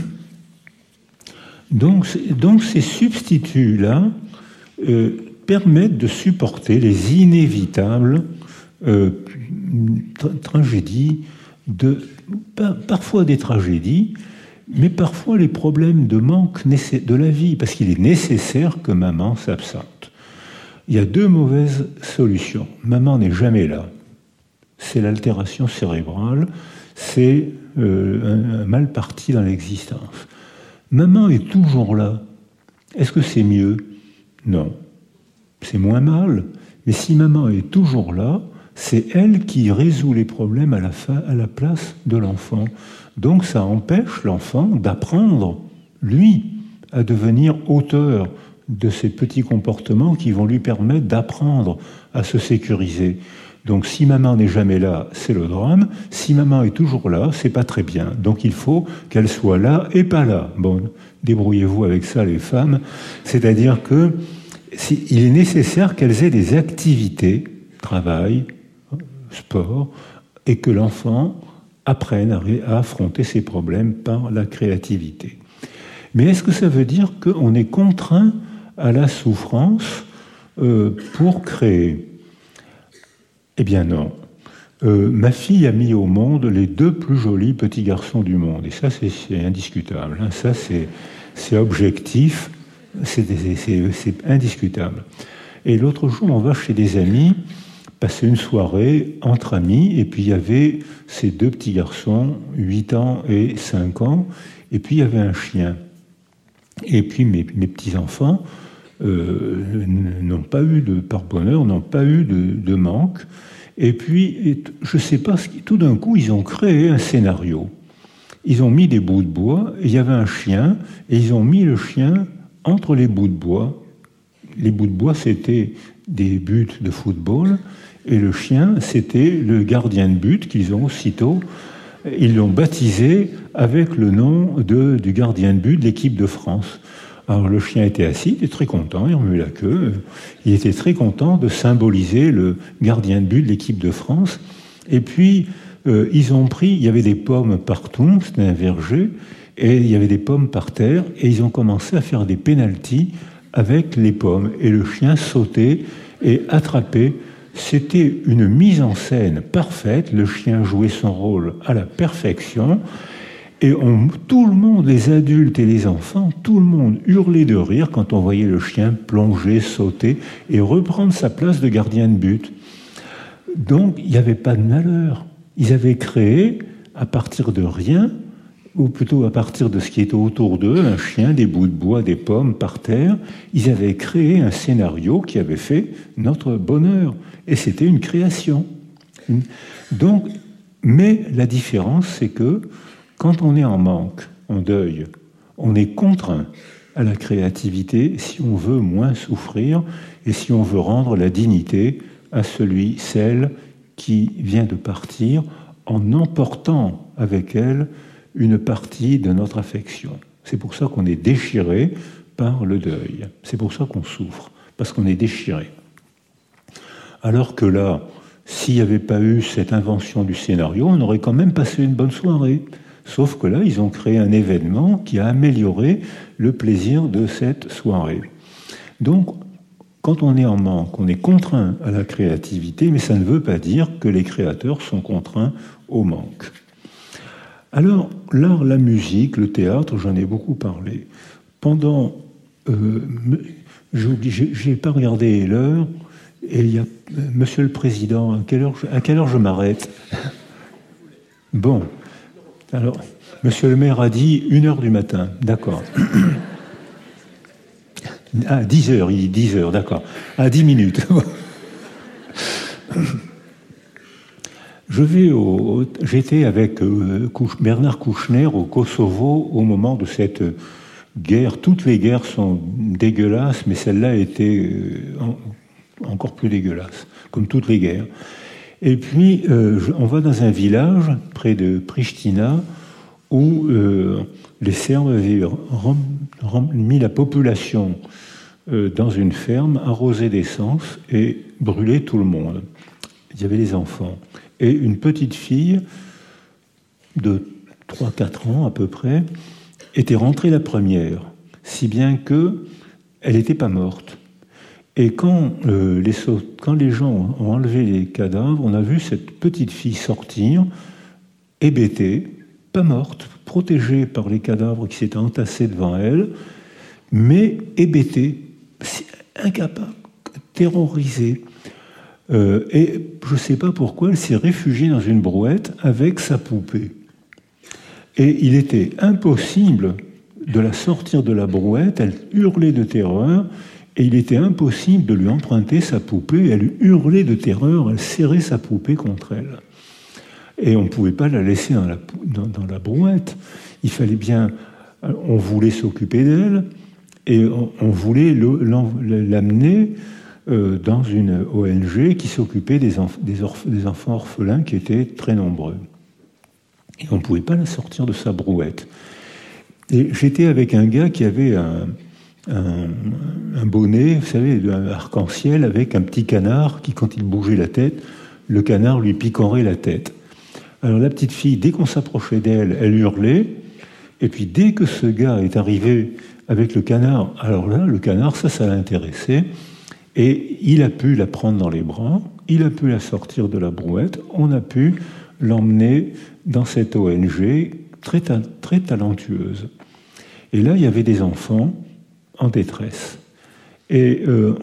donc, donc ces substituts-là euh, permettent de supporter les inévitables euh, tra- tragédies, de, pas, parfois des tragédies, mais parfois les problèmes de manque de la vie, parce qu'il est nécessaire que maman s'absente. Il y a deux mauvaises solutions. Maman n'est jamais là. C'est l'altération cérébrale, c'est euh, un, un mal parti dans l'existence. Maman est toujours là. Est-ce que c'est mieux ? Non. C'est moins mal. Mais si maman est toujours là, c'est elle qui résout les problèmes à la, fin, à la place de l'enfant. Donc ça empêche l'enfant d'apprendre, lui, à devenir auteur de ces petits comportements qui vont lui permettre d'apprendre à se sécuriser. Donc si maman n'est jamais là, c'est le drame. Si maman est toujours là, c'est pas très bien. Donc il faut qu'elle soit là et pas là. Bon, débrouillez-vous avec ça les femmes. C'est-à-dire que si, il est nécessaire qu'elles aient des activités, travail, sport, et que l'enfant apprenne à affronter ses problèmes par la créativité. Mais est-ce que ça veut dire qu'on est contraint à la souffrance euh, pour créer ? Eh bien non. Euh, ma fille a mis au monde les deux plus jolis petits garçons du monde. Et ça, c'est, c'est indiscutable. Hein. Ça, c'est, c'est objectif. C'est, c'est, c'est indiscutable. Et l'autre jour, on va chez des amis, passer une soirée entre amis, et puis il y avait ces deux petits garçons, huit ans et cinq ans, et puis il y avait un chien. Et puis mes, mes petits-enfants euh, n'ont pas eu, de, par bonheur, n'ont pas eu de, de manque. Et puis, et, je ne sais pas, tout d'un coup, ils ont créé un scénario. Ils ont mis des bouts de bois, et il y avait un chien, et ils ont mis le chien entre les bouts de bois. Les bouts de bois, c'était des buts de football, et le chien, c'était le gardien de but qu'ils ont aussitôt, ils l'ont baptisé avec le nom de, du gardien de but de l'équipe de France. Alors le chien était assis, il était très content, il remuait la queue, il était très content de symboliser le gardien de but de l'équipe de France. Et puis, euh, ils ont pris, il y avait des pommes partout, c'était un verger, et il y avait des pommes par terre, et ils ont commencé à faire des pénaltys avec les pommes. Et le chien sautait et attrapait. C'était une mise en scène parfaite. Le chien jouait son rôle à la perfection. Et on, tout le monde, les adultes et les enfants, tout le monde hurlait de rire quand on voyait le chien plonger, sauter et reprendre sa place de gardien de but. Donc, il n'y avait pas de malheur. Ils avaient créé, à partir de rien, ou plutôt à partir de ce qui était autour d'eux, un chien, des bouts de bois, des pommes par terre, ils avaient créé un scénario qui avait fait notre bonheur. Et c'était une création. Donc, mais la différence, c'est que quand on est en manque, en deuil, on est contraint à la créativité si on veut moins souffrir et si on veut rendre la dignité à celui, celle qui vient de partir en emportant avec elle une partie de notre affection. C'est pour ça qu'on est déchiré par le deuil. C'est pour ça qu'on souffre, parce qu'on est déchiré. Alors que là, s'il n'y avait pas eu cette invention du scénario, on aurait quand même passé une bonne soirée. Sauf que là, ils ont créé un événement qui a amélioré le plaisir de cette soirée. Donc, quand on est en manque, on est contraint à la créativité, mais ça ne veut pas dire que les créateurs sont contraints au manque. Alors, l'art, la musique, le théâtre, j'en ai beaucoup parlé. Pendant... Euh, je n'ai pas regardé l'heure, et il y a... Monsieur le Président, à quelle heure je, à quelle heure je m'arrête? Bon. Alors, Monsieur le maire a dit une heure du matin. D'accord. Ah, dix heures, il dit dix heures, d'accord. À dix minutes. Je vais au, j'étais avec euh, Bernard Kouchner au Kosovo au moment de cette guerre. Toutes les guerres sont dégueulasses, mais celle-là était euh, en, encore plus dégueulasse, comme toutes les guerres. Et puis, euh, on va dans un village près de Pristina où euh, les Serbes avaient rem, rem, mis la population euh, dans une ferme, arrosé d'essence et brûlé tout le monde. Il y avait les enfants. Et une petite fille de trois quatre ans à peu près était rentrée la première, si bien qu'elle n'était pas morte. Et quand, euh, les, quand les gens ont enlevé les cadavres, on a vu cette petite fille sortir, hébétée, pas morte, protégée par les cadavres qui s'étaient entassés devant elle, mais hébétée, incapable, terrorisée. Euh, et je ne sais pas pourquoi, elle s'est réfugiée dans une brouette avec sa poupée. Et il était impossible de la sortir de la brouette, elle hurlait de terreur, et il était impossible de lui emprunter sa poupée, elle hurlait de terreur, elle serrait sa poupée contre elle. Et on ne pouvait pas la laisser dans la, dans, dans la brouette. Il fallait bien... On voulait s'occuper d'elle, et on, on voulait le, l'amener euh, dans une O N G qui s'occupait des, enf- des, orph- des enfants orphelins qui étaient très nombreux. Et on ne pouvait pas la sortir de sa brouette. Et j'étais avec un gars qui avait un... Un, un bonnet, vous savez, un arc-en-ciel avec un petit canard qui, quand il bougeait la tête, le canard lui picorait la tête. Alors la petite fille, dès qu'on s'approchait d'elle, elle hurlait, et puis dès que ce gars est arrivé avec le canard, alors là, le canard, ça, ça l'intéressait, et il a pu la prendre dans les bras, il a pu la sortir de la brouette, on a pu l'emmener dans cette O N G très, ta- très talentueuse. Et là, il y avait des enfants en détresse. Et euh,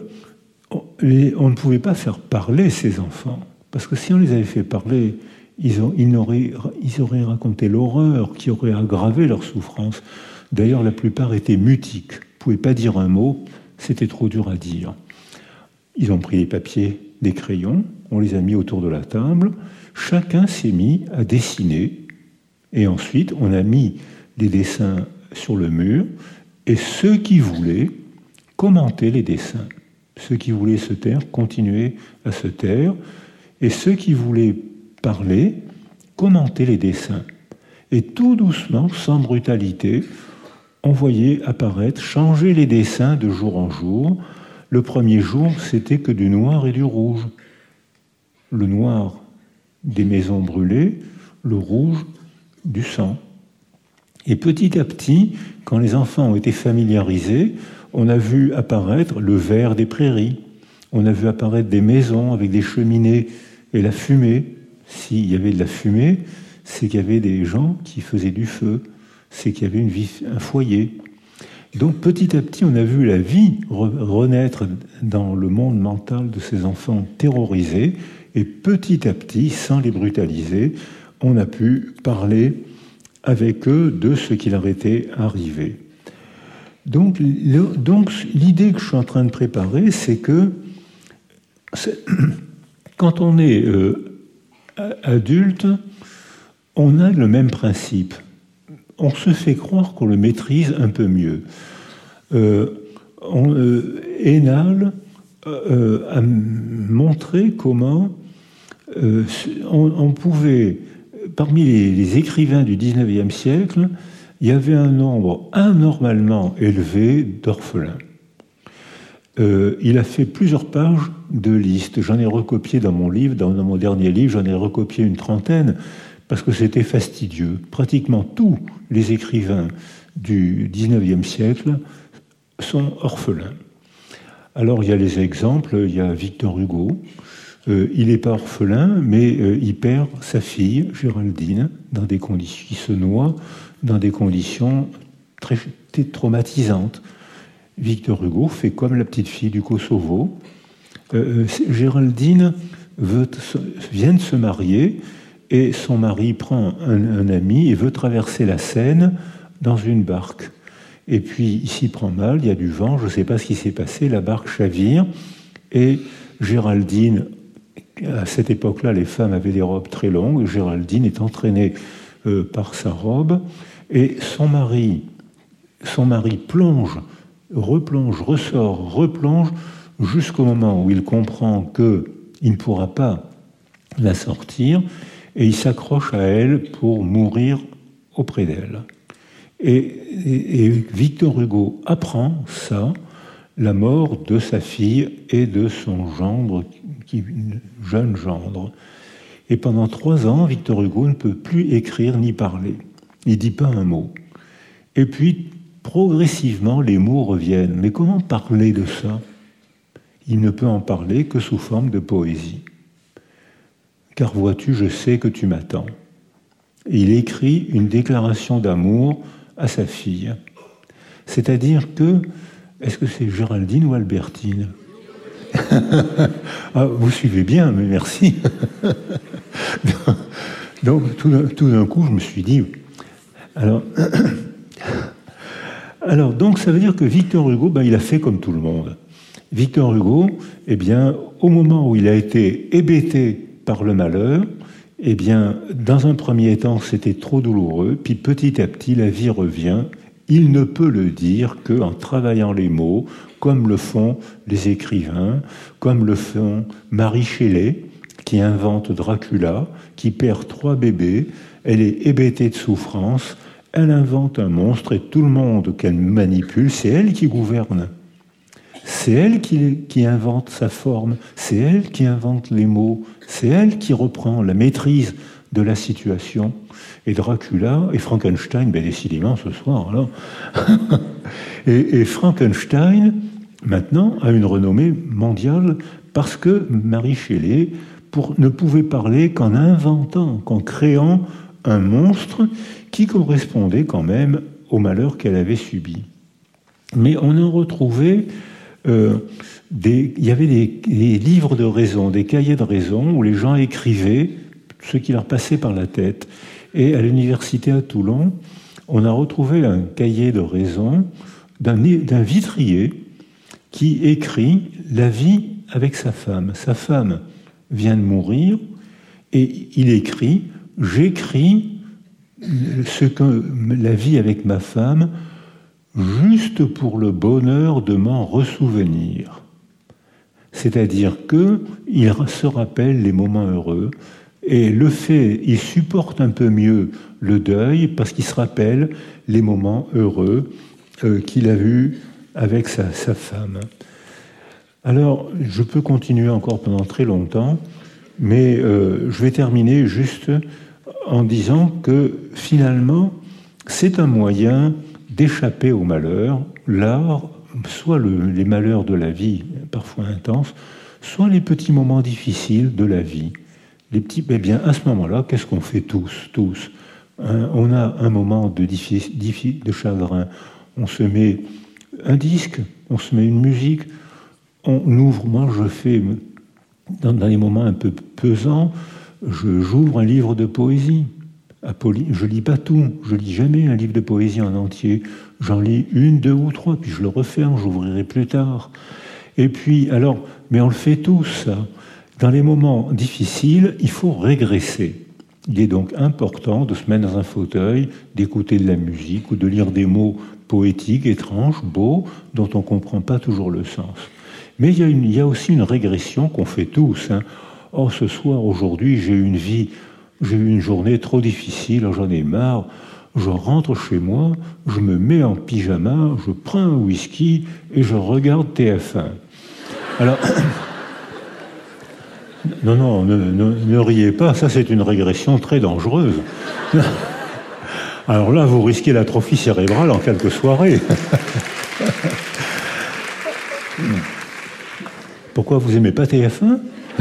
les, on ne pouvait pas faire parler ces enfants, parce que si on les avait fait parler, ils, ont, ils, n'auraient, ils auraient raconté l'horreur qui aurait aggravé leur souffrance. D'ailleurs, la plupart étaient mutiques, ne pouvaient pas dire un mot, c'était trop dur à dire. Ils ont pris des papiers, des crayons, on les a mis autour de la table, chacun s'est mis à dessiner, et ensuite on a mis des dessins sur le mur, et ceux qui voulaient commentaient les dessins. Ceux qui voulaient se taire continuaient à se taire, et ceux qui voulaient parler commentaient les dessins. Et tout doucement, sans brutalité, on voyait apparaître, changer les dessins de jour en jour. Le premier jour, c'était que du noir et du rouge. Le noir des maisons brûlées, le rouge du sang. Et petit à petit, quand les enfants ont été familiarisés, on a vu apparaître le vert des prairies. On a vu apparaître des maisons avec des cheminées et la fumée. S'il y avait de la fumée, c'est qu'il y avait des gens qui faisaient du feu. C'est qu'il y avait une vie, un foyer. Donc petit à petit, on a vu la vie renaître dans le monde mental de ces enfants terrorisés. Et petit à petit, sans les brutaliser, on a pu parler avec eux de ce qui leur était arrivé. Donc, le, donc l'idée que je suis en train de préparer, c'est que c'est, quand on est euh, adulte, on a le même principe. On se fait croire qu'on le maîtrise un peu mieux. Euh, on, euh, Hénal euh, a montré comment euh, on, on pouvait, parmi les, les écrivains du dix-neuvième siècle, il y avait un nombre anormalement élevé d'orphelins. Euh, il a fait plusieurs pages de listes. J'en ai recopié dans mon livre, dans, dans mon dernier livre, j'en ai recopié une trentaine, parce que c'était fastidieux. Pratiquement tous les écrivains du dix-neuvième siècle sont orphelins. Alors il y a les exemples, il y a Victor Hugo, euh, il n'est pas orphelin, mais euh, il perd sa fille, Géraldine, dans des conditions, qui se noie dans des conditions très, très traumatisantes. Victor Hugo fait comme la petite fille du Kosovo. Euh, Géraldine veut, vient de se marier et son mari prend un, un ami et veut traverser la Seine dans une barque. Et puis il s'y prend mal, il y a du vent, je ne sais pas ce qui s'est passé, la barque chavire et Géraldine, à cette époque-là, les femmes avaient des robes très longues, Géraldine est entraînée euh, par sa robe et son mari, son mari plonge, replonge, ressort, replonge jusqu'au moment où il comprend qu'il ne pourra pas la sortir et il s'accroche à elle pour mourir auprès d'elle. Et, et, et Victor Hugo apprend ça, la mort de sa fille et de son gendre, qui, jeune gendre. Et pendant trois ans, Victor Hugo ne peut plus écrire ni parler. Il ne dit pas un mot. Et puis, progressivement, les mots reviennent. Mais comment parler de ça? Il ne peut en parler que sous forme de poésie. Car vois-tu, je sais que tu m'attends. Et il écrit une déclaration d'amour à sa fille. C'est-à-dire que, est-ce que c'est Géraldine ou Albertine? Ah, vous suivez bien, mais merci. Donc, tout d'un, tout d'un coup, je me suis dit... Alors, alors, donc, ça veut dire que Victor Hugo, ben, il a fait comme tout le monde. Victor Hugo, eh bien, au moment où il a été hébété par le malheur, eh bien, dans un premier temps, c'était trop douloureux, puis petit à petit, la vie revient. Il ne peut le dire qu'en travaillant les mots, comme le font les écrivains, comme le font Marie Shelley, qui invente Dracula, qui perd trois bébés, elle est hébétée de souffrance, elle invente un monstre et tout le monde qu'elle manipule, c'est elle qui gouverne. C'est elle qui, qui invente sa forme, c'est elle qui invente les mots, c'est elle qui reprend la maîtrise de la situation. Et Dracula et Frankenstein, ben décidément ce soir, alors. et, et Frankenstein, maintenant, a une renommée mondiale parce que Marie Shelley pour, ne pouvait parler qu'en inventant, qu'en créant un monstre qui correspondait quand même au malheur qu'elle avait subi. Mais on en retrouvait... Euh, des, il y avait des, des livres de raison, des cahiers de raison où les gens écrivaient ce qui leur passait par la tête. Et à l'université à Toulon, on a retrouvé un cahier de raison d'un, d'un vitrier qui écrit la vie avec sa femme. Sa femme vient de mourir et il écrit « J'écris ce que la vie avec ma femme juste pour le bonheur de m'en ressouvenir. » C'est-à-dire qu'il se rappelle les moments heureux et le fait, il supporte un peu mieux le deuil parce qu'il se rappelle les moments heureux euh, qu'il a vus avec sa, sa femme. Alors, je peux continuer encore pendant très longtemps, mais euh, je vais terminer juste en disant que finalement, c'est un moyen d'échapper au malheur, l'art, soit le, les malheurs de la vie, parfois intenses, soit les petits moments difficiles de la vie. Les petits, eh bien, à ce moment-là, qu'est-ce qu'on fait tous, tous hein, on a un moment de, diffi, diffi, de chagrin, on se met un disque, on se met une musique, on ouvre, moi je fais, dans, dans les moments un peu pesants, je, j'ouvre un livre de poésie. Apolline, je lis pas tout, je lis jamais un livre de poésie en entier. J'en lis une, deux ou trois, puis je le referme, j'ouvrirai plus tard. Et puis, alors, mais on le fait tous, ça. Dans les moments difficiles, il faut régresser. Il est donc important de se mettre dans un fauteuil, d'écouter de la musique ou de lire des mots poétiques, étranges, beaux, dont on ne comprend pas toujours le sens. Mais il y a, une, il y a aussi une régression qu'on fait tous. Hein. Oh, ce soir, aujourd'hui, j'ai eu une vie, j'ai eu une journée trop difficile, j'en ai marre. Je rentre chez moi, je me mets en pyjama, je prends un whisky et je regarde T F un. Alors, non, non, ne, ne, ne riez pas, ça c'est une régression très dangereuse. Alors là, vous risquez l'atrophie cérébrale en quelques soirées. Pourquoi vous aimez pas T F un?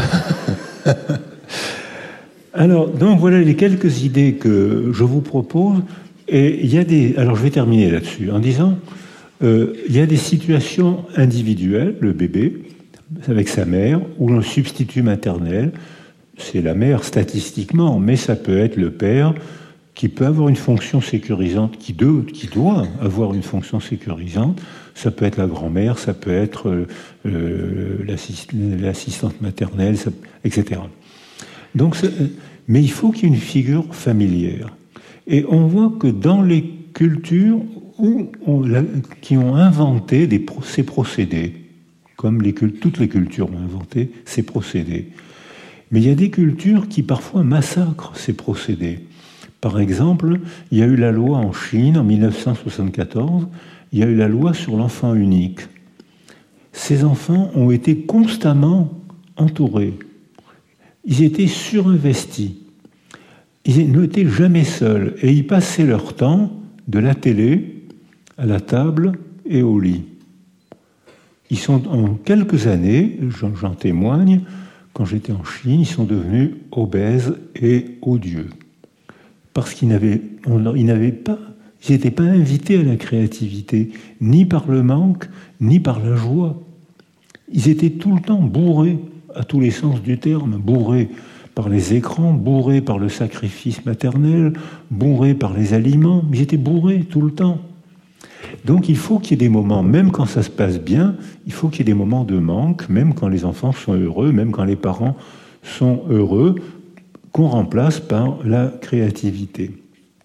Alors, donc voilà les quelques idées que je vous propose. Et il y a des. Alors, je vais terminer là-dessus en disant, euh, il y a des situations individuelles, le bébé avec sa mère, ou le substitut maternel, c'est la mère statistiquement, mais ça peut être le père qui peut avoir une fonction sécurisante, qui, de, qui doit avoir une fonction sécurisante. Ça peut être la grand-mère, ça peut être euh, l'assist, l'assistante maternelle, ça, et cetera. Donc, mais il faut qu'il y ait une figure familière. Et on voit que dans les cultures où on, la, qui ont inventé des, ces procédés, comme les, toutes les cultures ont inventé ces procédés, mais il y a des cultures qui parfois massacrent ces procédés. Par exemple, il y a eu la loi en Chine en mille neuf cent soixante-quatorze, il y a eu la loi sur l'enfant unique. Ces enfants ont été constamment entourés. Ils étaient surinvestis. Ils n'étaient jamais seuls et ils passaient leur temps de la télé à la table et au lit. Ils sont, en quelques années, j'en, j'en témoigne, quand j'étais en Chine, ils sont devenus obèses et odieux. Parce qu'ils n'avaient, on, ils n'avaient pas, ils n'étaient pas invités à la créativité, ni par le manque, ni par la joie. Ils étaient tout le temps bourrés, à tous les sens du terme, bourrés par les écrans, bourrés par le sacrifice maternel, bourrés par les aliments, ils étaient bourrés tout le temps. Donc il faut qu'il y ait des moments, même quand ça se passe bien, il faut qu'il y ait des moments de manque, même quand les enfants sont heureux, même quand les parents sont heureux, qu'on remplace par la créativité.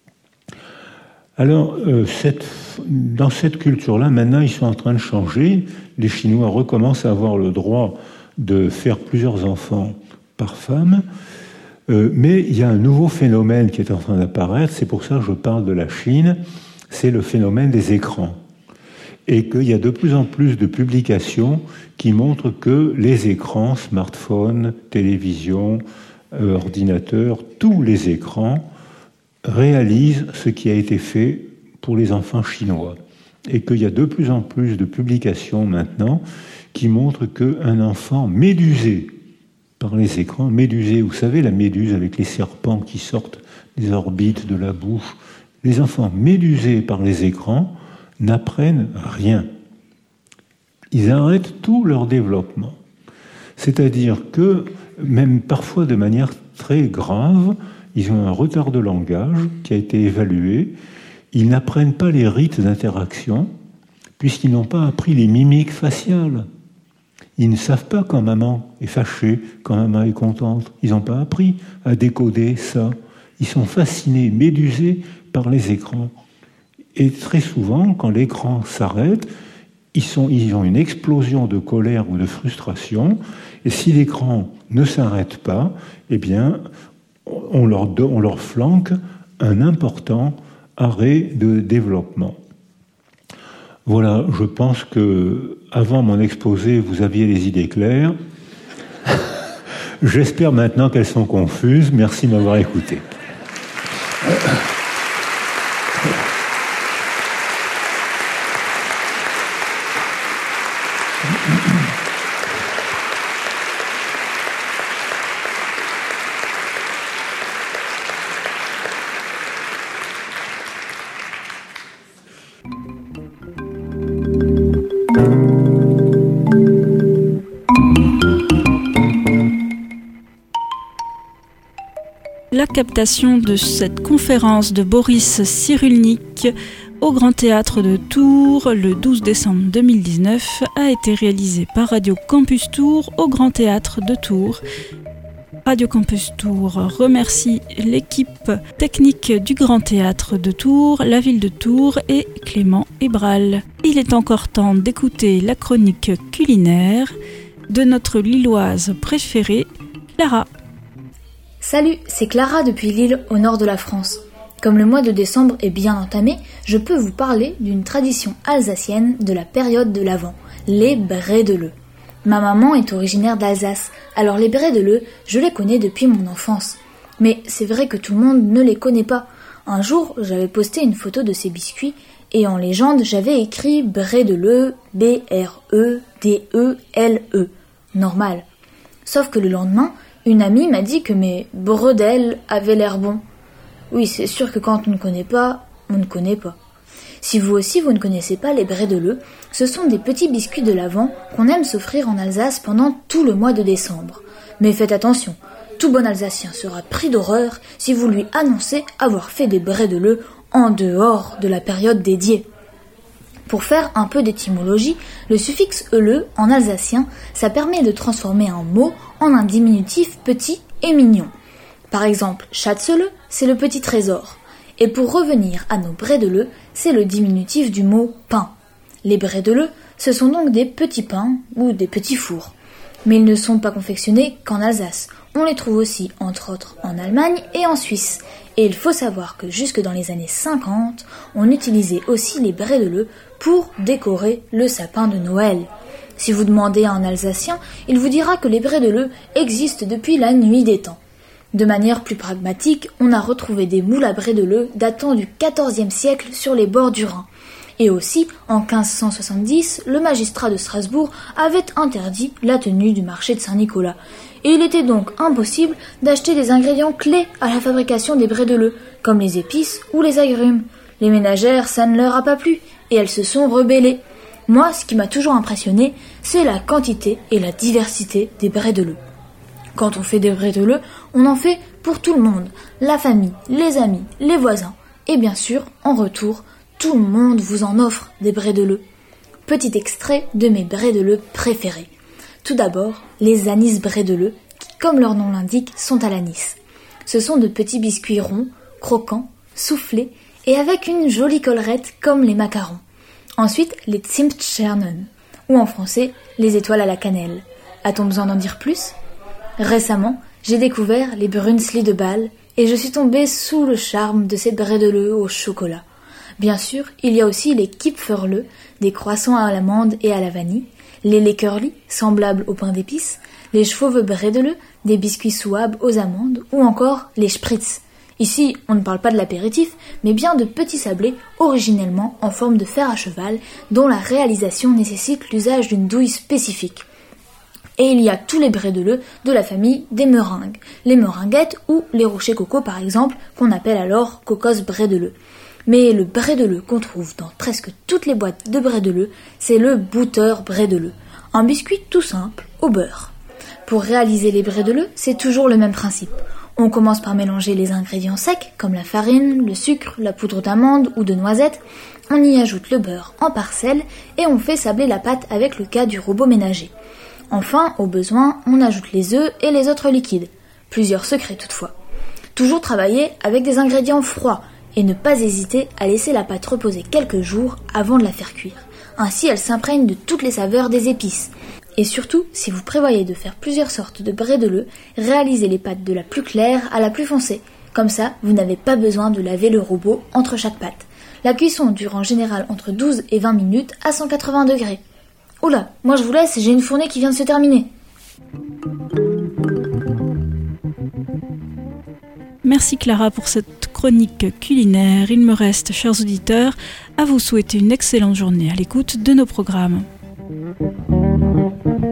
Alors, euh, cette, dans cette culture-là, maintenant, ils sont en train de changer. Les Chinois recommencent à avoir le droit de faire plusieurs enfants par femme, euh, mais il y a un nouveau phénomène qui est en train d'apparaître, c'est pour ça que je parle de la Chine, c'est le phénomène des écrans. Et qu'il y a de plus en plus de publications qui montrent que les écrans, smartphones, télévision, euh, ordinateurs, tous les écrans réalisent ce qui a été fait pour les enfants chinois. Et qu'il y a de plus en plus de publications maintenant qui montrent qu'un enfant médusé par les écrans, médusé, vous savez, la méduse avec les serpents qui sortent des orbites de la bouche, les enfants médusés par les écrans n'apprennent rien. Ils arrêtent tout leur développement. C'est-à-dire que, même parfois de manière très grave, ils ont un retard de langage qui a été évalué. Ils n'apprennent pas les rites d'interaction, puisqu'ils n'ont pas appris les mimiques faciales. Ils ne savent pas quand maman est fâchée, quand maman est contente. Ils n'ont pas appris à décoder ça. Ils sont fascinés, médusés par les écrans. Et très souvent, quand l'écran s'arrête, ils, sont, ils ont une explosion de colère ou de frustration. Et si l'écran ne s'arrête pas, eh bien, on leur, on leur flanque un important arrêt de développement. Voilà, je pense que avant mon exposé, vous aviez les idées claires. J'espère maintenant qu'elles sont confuses. Merci de m'avoir écouté. la captation de cette conférence de Boris Cyrulnik au Grand Théâtre de Tours le douze décembre deux mille dix-neuf a été réalisée par Radio Campus Tours au Grand Théâtre de Tours. Radio Campus Tours remercie l'équipe technique du Grand Théâtre de Tours, la ville de Tours et Clément Hébral. Il est encore temps d'écouter la chronique culinaire de notre Lilloise préférée, Clara. Salut, c'est Clara depuis Lille, au nord de la France. Comme le mois de décembre est bien entamé, je peux vous parler d'une tradition alsacienne de la période de l'Avent, les brédeleux. Ma maman est originaire d'Alsace, alors les brédeleux, je les connais depuis mon enfance. Mais c'est vrai que tout le monde ne les connaît pas. Un jour, j'avais posté une photo de ces biscuits et en légende, j'avais écrit brédeleux, B R E D E L E. Normal. Sauf que le lendemain, une amie m'a dit que mes bredels avaient l'air bons. Oui, c'est sûr que quand on ne connaît pas, on ne connaît pas. Si vous aussi vous ne connaissez pas les brédeleux, ce sont des petits biscuits de l'Avent qu'on aime s'offrir en Alsace pendant tout le mois de décembre. Mais faites attention, tout bon Alsacien sera pris d'horreur si vous lui annoncez avoir fait des brédeleux en dehors de la période dédiée. Pour faire un peu d'étymologie, le suffixe -le en alsacien, ça permet de transformer un mot en un diminutif petit et mignon. Par exemple, Schatzele, c'est le petit trésor. Et pour revenir à nos brédeleux, c'est le diminutif du mot pain. Les brédeleux, ce sont donc des petits pains ou des petits fours. Mais ils ne sont pas confectionnés qu'en Alsace. On les trouve aussi, entre autres, en Allemagne et en Suisse. Et il faut savoir que jusque dans les années cinquante, on utilisait aussi les brédeleux pour décorer le sapin de Noël. Si vous demandez à un Alsacien, il vous dira que les brédeleux existent depuis la nuit des temps. De manière plus pragmatique, on a retrouvé des moules à brédeleux datant du quatorzième siècle sur les bords du Rhin. Et aussi, en quinze cent soixante-dix, le magistrat de Strasbourg avait interdit la tenue du marché de Saint-Nicolas. Et il était donc impossible d'acheter des ingrédients clés à la fabrication des brédeleux, comme les épices ou les agrumes. Les ménagères, ça ne leur a pas plu, et elles se sont rebellées. Moi, ce qui m'a toujours impressionné, c'est la quantité et la diversité des brédeleux. Quand on fait des brédeleux, on en fait pour tout le monde, la famille, les amis, les voisins. Et bien sûr, en retour, tout le monde vous en offre des brédeleux. Petit extrait de mes brédeleux préférés. Tout d'abord, les anis brédeleux, qui, comme leur nom l'indique, sont à l'anis. Ce sont de petits biscuits ronds, croquants, soufflés, et avec une jolie collerette comme les macarons. Ensuite, les Zimtsternen, ou en français, les étoiles à la cannelle. A-t-on besoin d'en dire plus ? Récemment, j'ai découvert les Brunzli de Bâle et je suis tombée sous le charme de ces brédeleux au chocolat. Bien sûr, il y a aussi les Kipferle, des croissants à l'amande et à la vanille, les Leckerli, semblables au pain d'épices, les Schwove brédeleux, des biscuits souables aux amandes, ou encore les Spritz. Ici, on ne parle pas de l'apéritif, mais bien de petits sablés originellement en forme de fer à cheval, dont la réalisation nécessite l'usage d'une douille spécifique. Et il y a tous les brédeleux de la famille des meringues, les meringuettes ou les rochers coco par exemple, qu'on appelle alors cocos brédeleux. Mais le brédeleux qu'on trouve dans presque toutes les boîtes de brédeleux, c'est le bouteur brédeleux, un biscuit tout simple au beurre. Pour réaliser les brédeleux, c'est toujours le même principe. On commence par mélanger les ingrédients secs, comme la farine, le sucre, la poudre d'amande ou de noisette. On y ajoute le beurre en parcelles et on fait sabler la pâte avec le cas du robot ménager. Enfin, au besoin, on ajoute les œufs et les autres liquides. Plusieurs secrets toutefois. Toujours travailler avec des ingrédients froids et ne pas hésiter à laisser la pâte reposer quelques jours avant de la faire cuire. Ainsi, elle s'imprègne de toutes les saveurs des épices. Et surtout, si vous prévoyez de faire plusieurs sortes de brédeleux, réalisez les pâtes de la plus claire à la plus foncée. Comme ça, vous n'avez pas besoin de laver le robot entre chaque pâte. La cuisson dure en général entre douze et vingt minutes à cent quatre-vingts degrés. Oula, moi je vous laisse, j'ai une fournée qui vient de se terminer. Merci Clara pour cette chronique culinaire. Il me reste, chers auditeurs, à vous souhaiter une excellente journée à l'écoute de nos programmes.